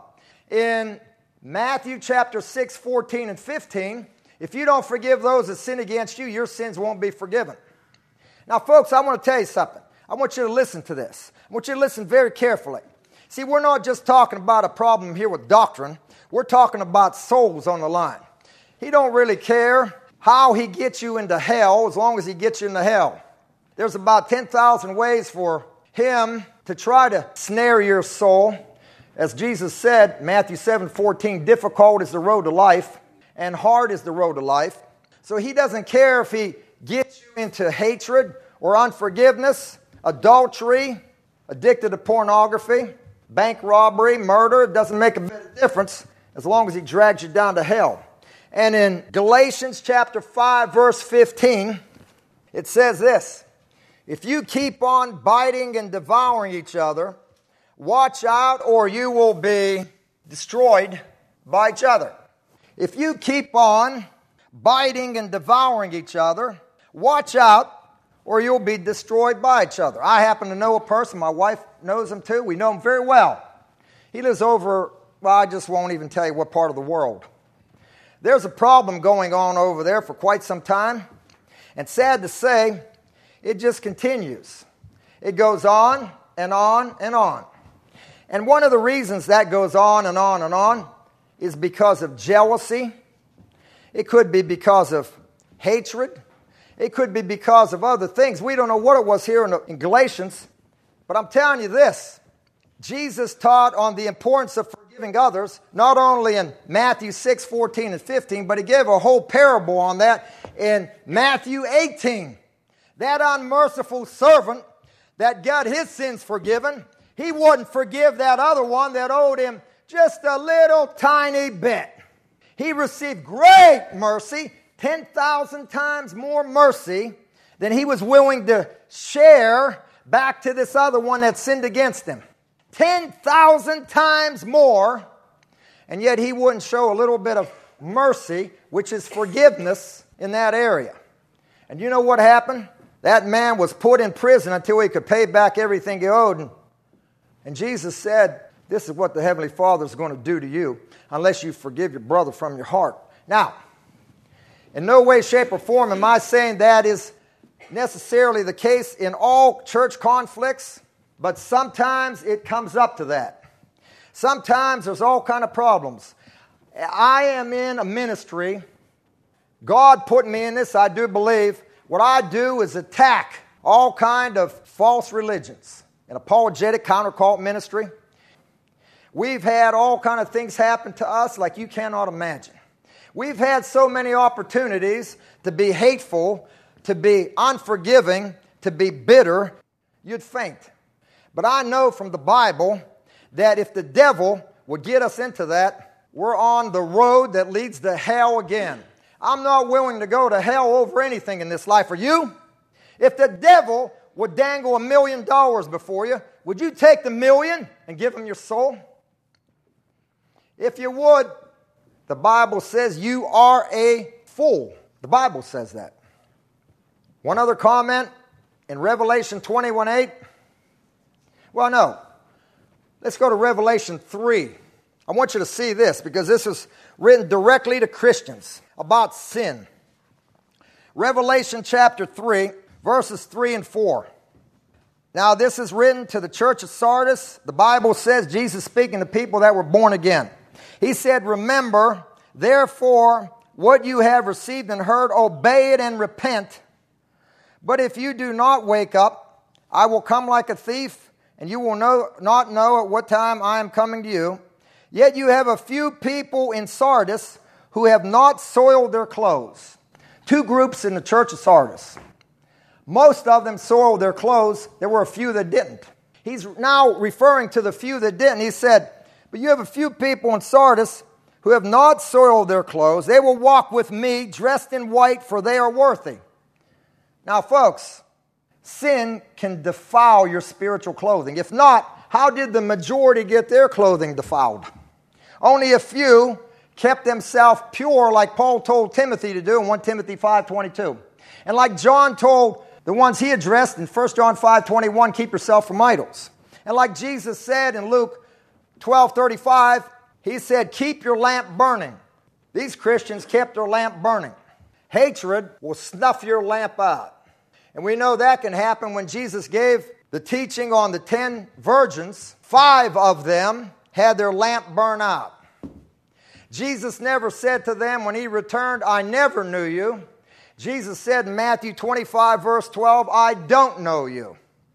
In Matthew chapter 6, 14 and 15, if you don't forgive those that sin against you, your sins won't be forgiven. Now, folks, I want to tell you something. I want you to listen to this. I want you to listen very carefully. See, we're not just talking about a problem here with doctrine. We're talking about souls on the line. He don't really care how he gets you into hell as long as he gets you into hell. There's about 10,000 ways for him to try to snare your soul. As Jesus said, Matthew 7:14, difficult is the road to life, and hard is the road to life. So he doesn't care if he gets you into hatred or unforgiveness, adultery, addicted to pornography, bank robbery, murder. It doesn't make a bit of difference as long as he drags you down to hell. And in Galatians chapter 5, verse 15, it says this, if you keep on biting and devouring each other, watch out or you will be destroyed by each other. If you keep on biting and devouring each other, watch out or you'll be destroyed by each other. I happen to know a person, my wife knows him too, we know him very well. He lives over, well, I just won't even tell you what part of the world. There's a problem going on over there for quite some time, and sad to say, it just continues. It goes on and on and on. And one of the reasons that goes on and on and on is because of jealousy. It could be because of hatred. It could be because of other things. We don't know what it was here in Galatians, but I'm telling you this. Jesus taught on the importance of forgiving others, not only in Matthew 6, 14, and 15, but he gave a whole parable on that in Matthew 18. That unmerciful servant that got his sins forgiven, he wouldn't forgive that other one that owed him just a little tiny bit. He received great mercy, 10,000 times more mercy than he was willing to share back to this other one that sinned against him. 10,000 times more, and yet he wouldn't show a little bit of mercy, which is forgiveness in that area. And you know what happened? That man was put in prison until he could pay back everything he owed. And Jesus said, this is what the Heavenly Father is going to do to you unless you forgive your brother from your heart. Now, in no way, shape, or form am I saying that is necessarily the case in all church conflicts, but sometimes it comes up to that. Sometimes there's all kind of problems. I am in a ministry. God put me in this, I do believe. What I do is attack all kind of false religions. An apologetic countercult ministry. We've had all kind of things happen to us like you cannot imagine. We've had so many opportunities to be hateful, to be unforgiving, to be bitter, you'd faint. But I know from the Bible that if the devil would get us into that, we're on the road that leads to hell again. I'm not willing to go to hell over anything in this life. Are you? If the devil would dangle $1 million before you, would you take the million and give him your soul? If you would, the Bible says you are a fool. The Bible says that. One other comment in Revelation 21:8. Well, no. Let's go to Revelation 3. I want you to see this because this is written directly to Christians about sin. Revelation chapter 3, verses 3 and 4. Now, this is written to the church of Sardis. The Bible says, Jesus speaking to people that were born again. He said, remember, therefore, what you have received and heard, obey it and repent. But if you do not wake up, I will come like a thief, and you will not know at what time I am coming to you. Yet you have a few people in Sardis who have not soiled their clothes. Two groups in the church of Sardis. Most of them soiled their clothes. There were a few that didn't. He's now referring to the few that didn't. He said, but you have a few people in Sardis who have not soiled their clothes. They will walk with me dressed in white, for they are worthy. Now, folks, sin can defile your spiritual clothing. If not, how did the majority get their clothing defiled? Only a few kept themselves pure like Paul told Timothy to do in 1 Timothy 5:22. And like John told the ones he addressed in 1 John 5:21, keep yourself from idols. And like Jesus said in Luke 12:35, he said, keep your lamp burning. These Christians kept their lamp burning. Hatred will snuff your lamp out. And we know that can happen when Jesus gave the teaching on the 10 virgins. 5 of them had their lamp burn out. Jesus never said to them when he returned, I never knew you. Jesus said in Matthew 25, verse 12, I don't know you.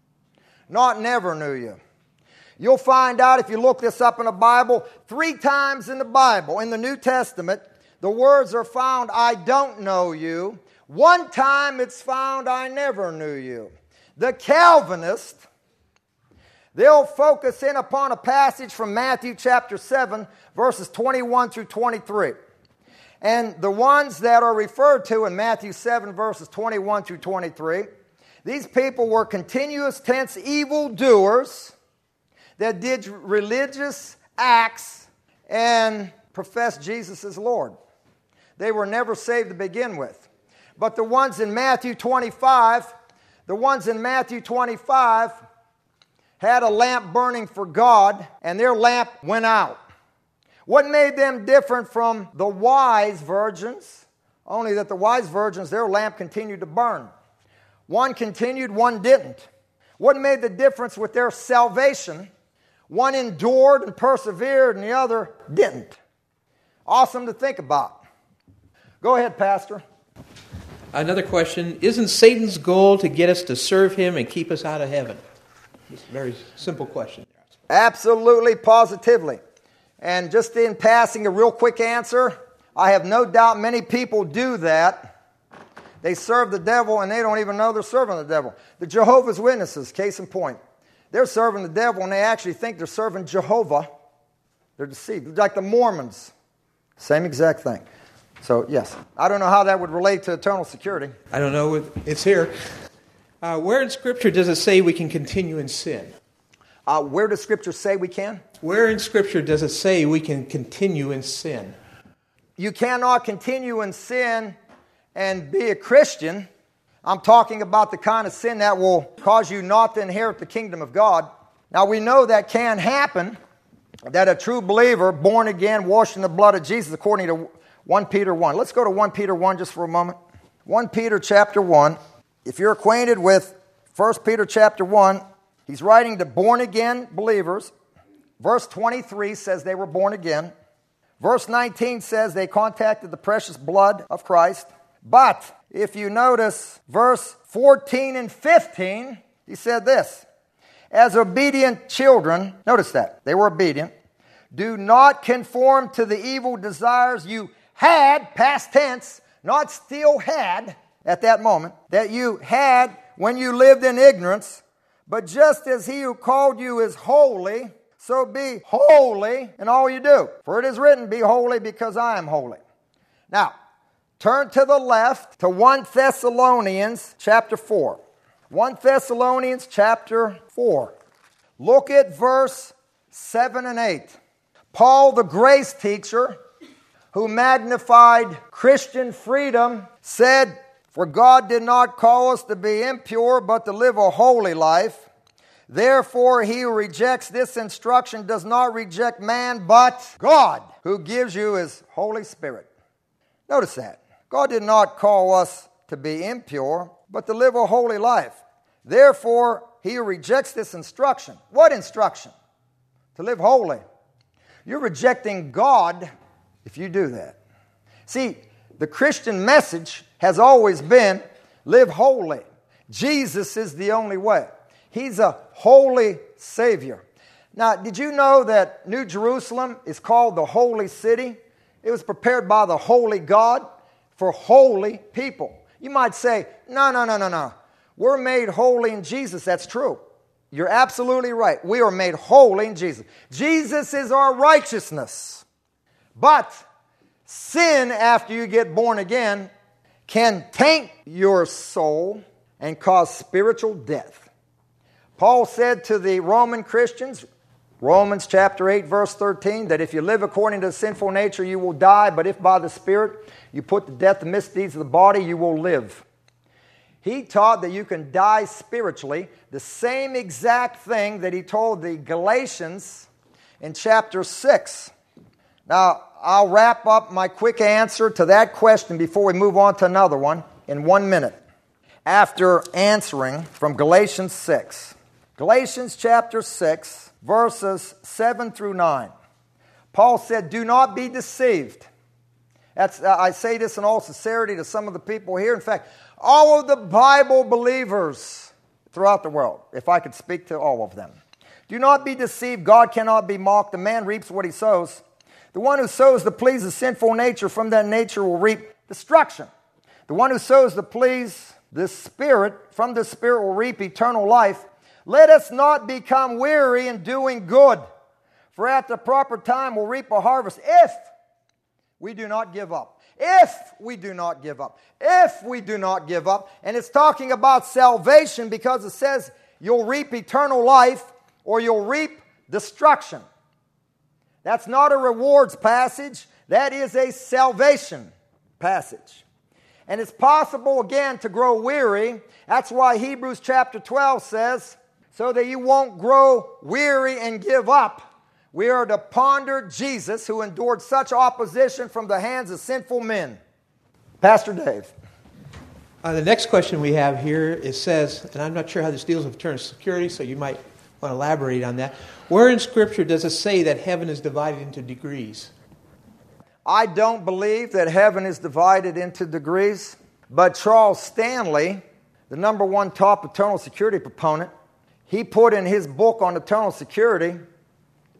Not never knew you. You'll find out if you look this up in the Bible, 3 times in the Bible, in the New Testament, the words are found, I don't know you. 1 time it's found, I never knew you. The Calvinists, they'll focus in upon a passage from Matthew chapter 7, verses 21 through 23. And the ones that are referred to in Matthew 7, verses 21 through 23, these people were continuous tense evildoers that did religious acts and professed Jesus as Lord. They were never saved to begin with. But the ones in Matthew 25, had a lamp burning for God, and their lamp went out. What made them different from the wise virgins? Only that the wise virgins, their lamp continued to burn. One continued, one didn't. What made the difference with their salvation? One endured and persevered, and the other didn't. Awesome to think about. Go ahead, Pastor. Another question. Isn't Satan's goal to get us to serve him and keep us out of heaven? It's a very simple question. Absolutely, positively. And just in passing, a real quick answer, I have no doubt many people do that. They serve the devil and they don't even know they're serving the devil. The Jehovah's Witnesses, case in point. They're serving the devil and they actually think they're serving Jehovah. They're deceived. Like the Mormons. Same exact thing. So, yes. I don't know how that would relate to eternal security. I don't know. It's here. Where in Scripture does it say we can continue in sin? Where does Scripture say we can? Where in Scripture does it say we can continue in sin? You cannot continue in sin and be a Christian. I'm talking about the kind of sin that will cause you not to inherit the kingdom of God. Now, we know that can happen, that a true believer, born again, washed in the blood of Jesus, according to 1 Peter 1. Let's go to 1 Peter 1 just for a moment. 1 Peter chapter 1. If you're acquainted with 1 Peter chapter 1, he's writing to born-again believers. Verse 23 says they were born again. Verse 19 says they contacted the precious blood of Christ. But if you notice verse 14 and 15, he said this, as obedient children, notice that, they were obedient, do not conform to the evil desires you had, past tense, not still had at that moment, that you had when you lived in ignorance, but just as he who called you is holy, so be holy in all you do. For it is written, be holy because I am holy. Now, turn to the left to 1 Thessalonians chapter 4. 1 Thessalonians chapter 4. Look at verse 7 and 8. Paul, the grace teacher, who magnified Christian freedom, said, for God did not call us to be impure, but to live a holy life. Therefore, he who rejects this instruction does not reject man, but God, who gives you his Holy Spirit. Notice that. God did not call us to be impure, but to live a holy life. Therefore, he who rejects this instruction. What instruction? To live holy. You're rejecting God if you do that. See, the Christian message has always been live holy. Jesus is the only way. He's a holy Savior. Now, did you know that New Jerusalem is called the Holy City? It was prepared by the Holy God for holy people. You might say, no. We're made holy in Jesus. That's true. You're absolutely right. We are made holy in Jesus. Jesus is our righteousness. But sin, after you get born again, can taint your soul and cause spiritual death. Paul said to the Roman Christians, Romans chapter 8, verse 13, that if you live according to the sinful nature, you will die, but if by the Spirit you put to death the misdeeds of the body, you will live. He taught that you can die spiritually, the same exact thing that he told the Galatians in chapter 6. Now, I'll wrap up my quick answer to that question before we move on to another one in 1 minute. After answering from Galatians 6. Galatians chapter 6, verses 7 through 9. Paul said, do not be deceived. I say this in all sincerity to some of the people here. In fact, all of the Bible believers throughout the world, if I could speak to all of them. Do not be deceived. God cannot be mocked. A man reaps what he sows. The one who sows to please the sinful nature, from that nature will reap destruction. The one who sows to please the Spirit, from the Spirit will reap eternal life. Let us not become weary in doing good, for at the proper time we'll reap a harvest if we do not give up. If we do not give up. If we do not give up. And it's talking about salvation because it says you'll reap eternal life or you'll reap destruction. That's not a rewards passage. That is a salvation passage. And it's possible, again, to grow weary. That's why Hebrews chapter 12 says, so that you won't grow weary and give up, we are to ponder Jesus, who endured such opposition from the hands of sinful men. Pastor Dave. The next question we have here, it says, and I'm not sure how this deals with eternal security, so you might want to elaborate on that. Where in Scripture does it say that heaven is divided into degrees? I don't believe that heaven is divided into degrees, but Charles Stanley, the number one top eternal security proponent, he put in his book on eternal security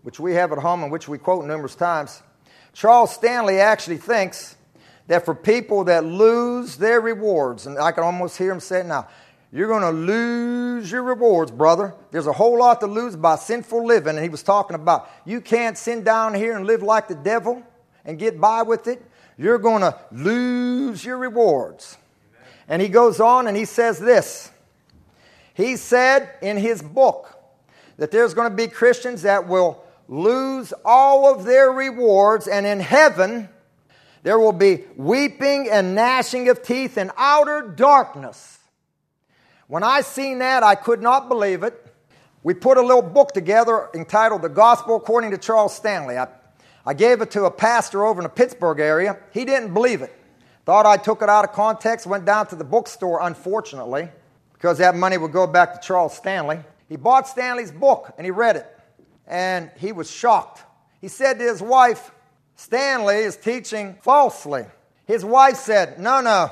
which we have at home and which we quote numerous times, Charles Stanley actually thinks that for people that lose their rewards, and I can almost hear him say it now, you're going to lose your rewards, brother. There's a whole lot to lose by sinful living. And he was talking about you can't sin down here and live like the devil and get by with it. You're going to lose your rewards. Amen. And he goes on and he says this. He said in his book that there's going to be Christians that will lose all of their rewards, and in heaven there will be weeping and gnashing of teeth and outer darkness. When I seen that, I could not believe it. We put a little book together entitled The Gospel According to Charles Stanley. I gave it to a pastor over in the Pittsburgh area. He didn't believe it. Thought I took it out of context, went down to the bookstore, unfortunately, because that money would go back to Charles Stanley. He bought Stanley's book, and he read it, and he was shocked. He said to his wife, Stanley is teaching falsely. His wife said, no.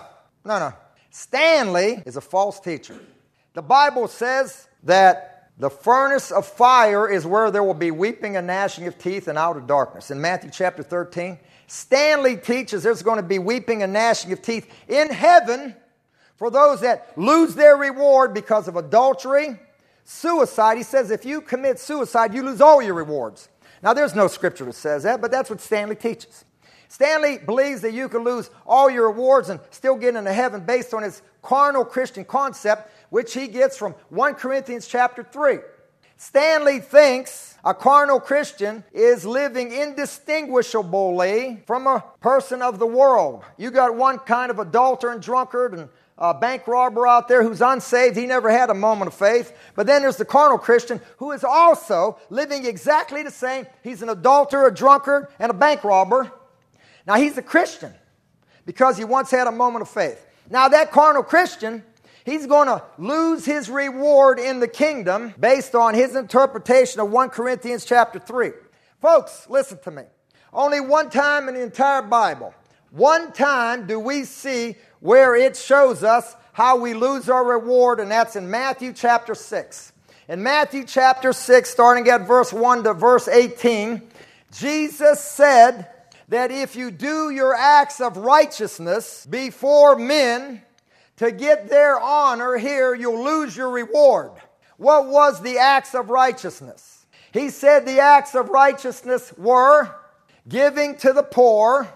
Stanley is a false teacher. The Bible says that the furnace of fire is where there will be weeping and gnashing of teeth and outer darkness. In Matthew chapter 13, Stanley teaches there's going to be weeping and gnashing of teeth in heaven for those that lose their reward because of adultery, suicide. He says if you commit suicide, you lose all your rewards. Now, there's no scripture that says that, but that's what Stanley teaches. Stanley believes that you can lose all your rewards and still get into heaven based on his carnal Christian concept, which he gets from 1 Corinthians chapter 3. Stanley thinks a carnal Christian is living indistinguishably from a person of the world. You got one kind of adulterer and drunkard and bank robber out there who's unsaved. He never had a moment of faith. But then there's the carnal Christian who is also living exactly the same. He's an adulterer, a drunkard, and a bank robber. Now, he's a Christian because he once had a moment of faith. Now, that carnal Christian, he's going to lose his reward in the kingdom based on his interpretation of 1 Corinthians chapter 3. Folks, listen to me. Only one time in the entire Bible, one time do we see where it shows us how we lose our reward, and that's in Matthew chapter 6. In Matthew chapter 6, starting at verse 1 to verse 18, Jesus said that if you do your acts of righteousness before men to get their honor here, you'll lose your reward. What was the acts of righteousness? He said the acts of righteousness were giving to the poor,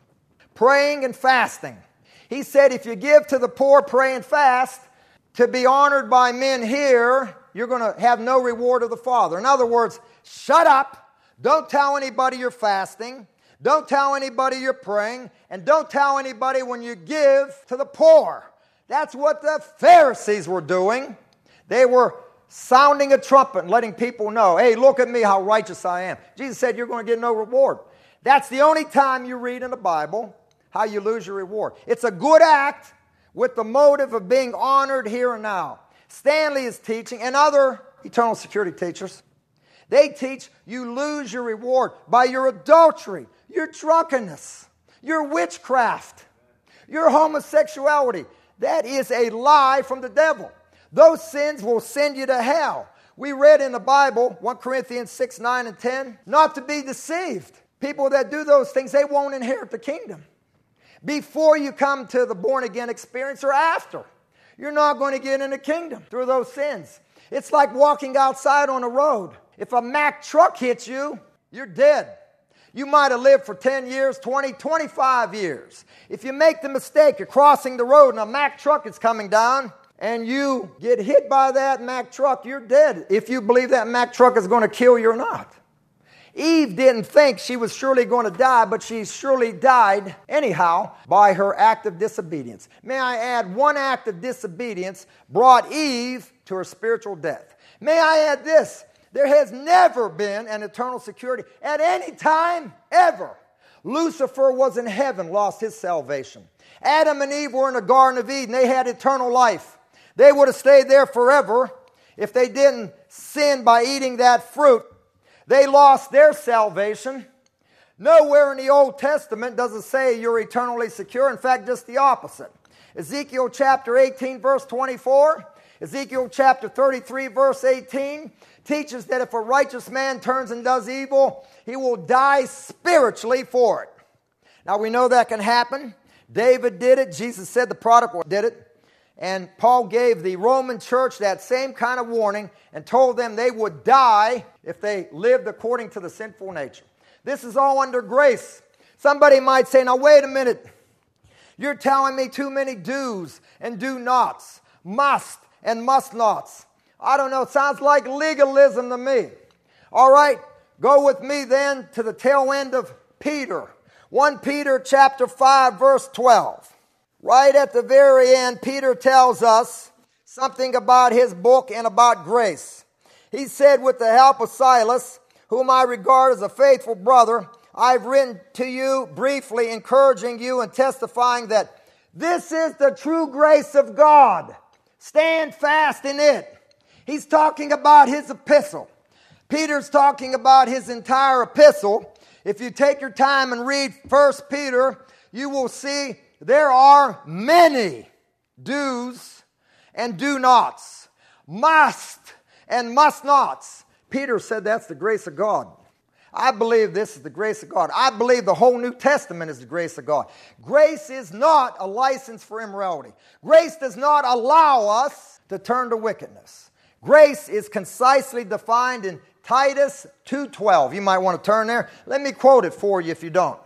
praying and fasting. He said if you give to the poor, pray and fast, to be honored by men here, you're going to have no reward of the Father. In other words, shut up. Don't tell anybody you're fasting. Don't tell anybody you're praying, and don't tell anybody when you give to the poor. That's what the Pharisees were doing. They were sounding a trumpet and letting people know, hey, look at me, how righteous I am. Jesus said you're going to get no reward. That's the only time you read in the Bible how you lose your reward. It's a good act with the motive of being honored here and now. Stanley is teaching, and other eternal security teachers, they teach you lose your reward by your adultery, your drunkenness, your witchcraft, your homosexuality. That is a lie from the devil. Those sins will send you to hell. We read in the Bible, 1 Corinthians 6, 9, and 10, not to be deceived. People that do those things, they won't inherit the kingdom. Before you come to the born-again experience or after, you're not going to get in the kingdom through those sins. It's like walking outside on a road. If a Mack truck hits you, you're dead. You might have lived for 10 years, 20, 25 years. If you make the mistake of crossing the road and a Mack truck is coming down and you get hit by that Mack truck, you're dead if you believe that Mack truck is going to kill you or not. Eve didn't think she was surely going to die, but she surely died anyhow by her act of disobedience. May I add, one act of disobedience brought Eve to her spiritual death. May I add this? There has never been an eternal security at any time, ever. Lucifer was in heaven, lost his salvation. Adam and Eve were in the Garden of Eden. They had eternal life. They would have stayed there forever if they didn't sin by eating that fruit. They lost their salvation. Nowhere in the Old Testament does it say you're eternally secure. In fact, just the opposite. Ezekiel chapter 18, verse 24, Ezekiel chapter 33, verse 18, teaches that if a righteous man turns and does evil, he will die spiritually for it. Now we know that can happen. David did it. Jesus said the prodigal did it. And Paul gave the Roman church that same kind of warning and told them they would die if they lived according to the sinful nature. This is all under grace. Somebody might say, now wait a minute. You're telling me too many do's and do nots, must and must nots. I don't know, it sounds like legalism to me. All right, go with me then to the tail end of Peter. 1 Peter chapter 5, verse 12. Right at the very end, Peter tells us something about his book and about grace. He said, with the help of Silas, whom I regard as a faithful brother, I've written to you briefly, encouraging you and testifying that this is the true grace of God. Stand fast in it. He's talking about his epistle. Peter's talking about his entire epistle. If you take your time and read 1 Peter, you will see there are many do's and do nots, must and must nots. Peter said that's the grace of God. I believe this is the grace of God. I believe the whole New Testament is the grace of God. Grace is not a license for immorality. Grace does not allow us to turn to wickedness. Grace is concisely defined in Titus 2:12. You might want to turn there. Let me quote it for you if you don't.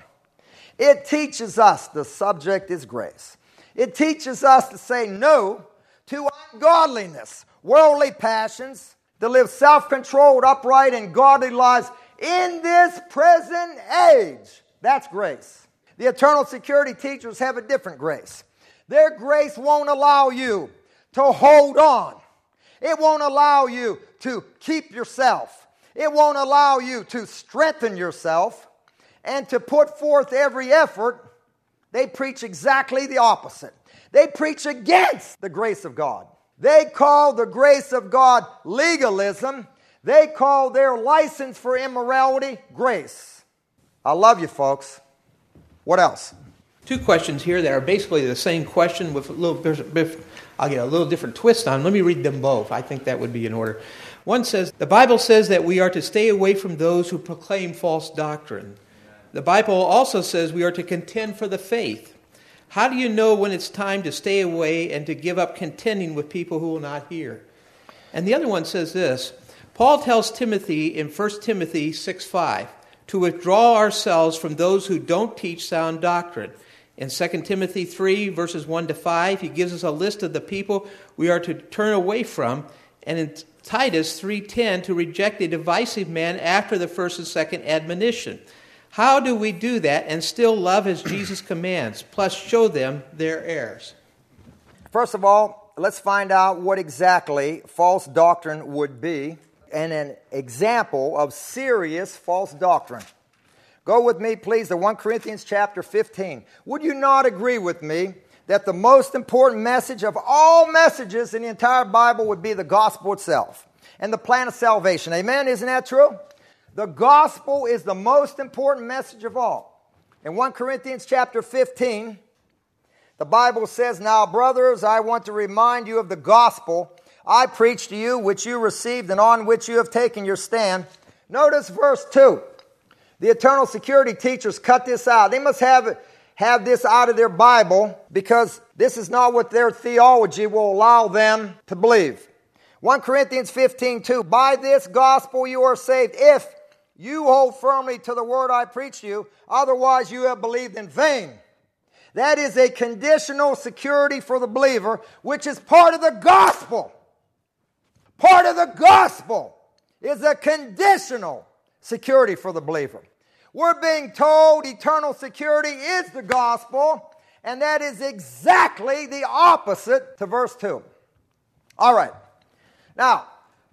It teaches us, the subject is grace. It teaches us to say no to ungodliness, worldly passions, to live self-controlled, upright, and godly lives in this present age. That's grace. The eternal security teachers have a different grace. Their grace won't allow you to hold on. It won't allow you to keep yourself. It won't allow you to strengthen yourself and to put forth every effort. They preach exactly the opposite. They preach against the grace of God. They call the grace of God legalism. They call their license for immorality grace. I love you, folks. What else? Two questions here that are basically the same question with a little bit, I'll get a little different twist on. Let me read them both. I think that would be in order. One says, the Bible says that we are to stay away from those who proclaim false doctrine. The Bible also says we are to contend for the faith. How do you know when it's time to stay away and to give up contending with people who will not hear? And the other one says this, Paul tells Timothy in 1 Timothy 6:5 to withdraw ourselves from those who don't teach sound doctrine. In 2 Timothy 3, verses 1 to 5, he gives us a list of the people we are to turn away from. And in Titus 3:10, to reject a divisive man after the first and second admonition. How do we do that and still love as Jesus commands, plus show them their errors? First of all, let's find out what exactly false doctrine would be and an example of serious false doctrine. Go with me, please, to 1 Corinthians chapter 15. Would you not agree with me that the most important message of all messages in the entire Bible would be the gospel itself and the plan of salvation? Amen? Isn't that true? The gospel is the most important message of all. In 1 Corinthians chapter 15, the Bible says, now, brothers, I want to remind you of the gospel I preached to you, which you received and on which you have taken your stand. Notice verse 2. The eternal security teachers cut this out. They must have this out of their Bible because this is not what their theology will allow them to believe. 1 Corinthians 15:2. By this gospel you are saved, if you hold firmly to the word I preached to you, otherwise you have believed in vain. That is a conditional security for the believer, which is part of the gospel. Part of the gospel is a conditional security for the believer. We're being told eternal security is the gospel, and that is exactly the opposite to verse 2. All right. Now,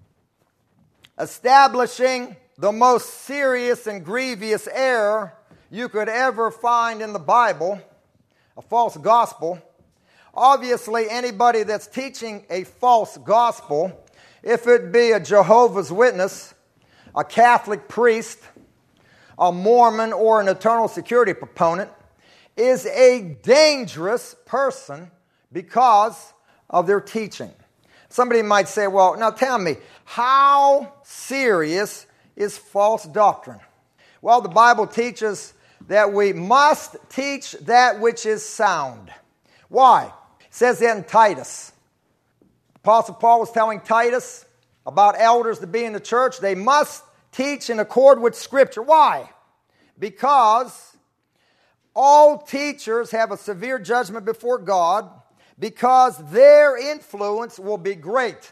establishing the most serious and grievous error you could ever find in the Bible, a false gospel. Obviously, anybody that's teaching a false gospel, if it be a Jehovah's Witness, a Catholic priest, a Mormon, or an eternal security proponent, is a dangerous person because of their teaching. Somebody might say, well, now tell me, how serious is false doctrine? Well, the Bible teaches that we must teach that which is sound. Why? It says that in Titus. Apostle Paul was telling Titus about elders to be in the church. They must teach in accord with Scripture. Why? Because all teachers have a severe judgment before God, because their influence will be great.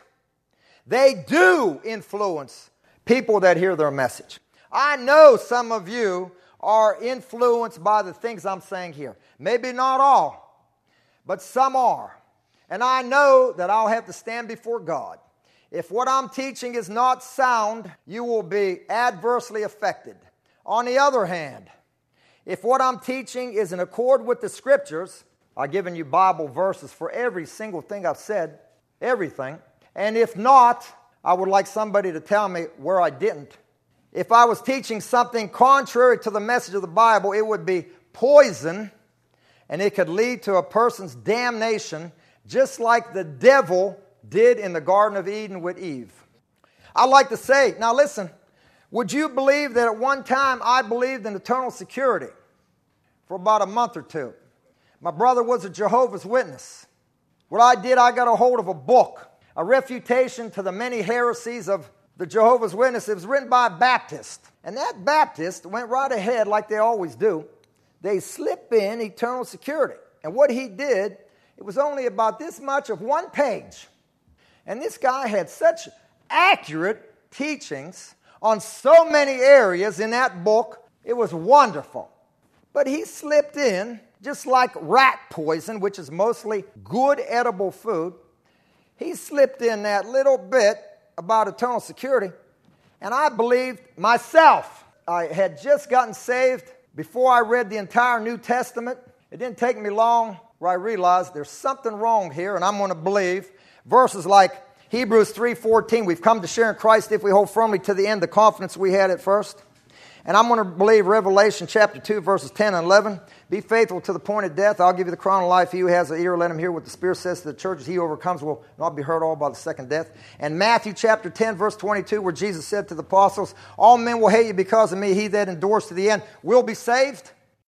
They do influence people that hear their message. I know some of you are influenced by the things I'm saying here. Maybe not all, but some are. And I know that I'll have to stand before God. If what I'm teaching is not sound, you will be adversely affected. On the other hand, if what I'm teaching is in accord with the Scriptures, I've given you Bible verses for every single thing I've said, everything. And if not, I would like somebody to tell me where I didn't. If I was teaching something contrary to the message of the Bible, it would be poison, and it could lead to a person's damnation, just like the devil did in the Garden of Eden with Eve. I like to say, now listen, would you believe that at one time I believed in eternal security for about a month or two? My brother was a Jehovah's Witness. What I did, I got a hold of a book, a refutation to the many heresies of the Jehovah's Witness. It was written by a Baptist. And that Baptist went right ahead like they always do. They slip in eternal security. And what he did, it was only about this much of one page. And this guy had such accurate teachings on so many areas in that book. It was wonderful. But he slipped in, just like rat poison, which is mostly good edible food, he slipped in that little bit about eternal security. And I believed myself. I had just gotten saved before I read the entire New Testament. It didn't take me long where I realized there's something wrong here, and I'm going to believe verses like Hebrews 3:14, we've come to share in Christ if we hold firmly to the end the confidence we had at first. And I'm going to believe Revelation chapter 2, verses 10 and 11. Be faithful to the point of death. I'll give you the crown of life. He who has an ear, let him hear what the Spirit says to the churches. He who overcomes will not be hurt all by the second death. And Matthew chapter 10, verse 22, where Jesus said to the apostles, all men will hate you because of me. He that endures to the end will be saved.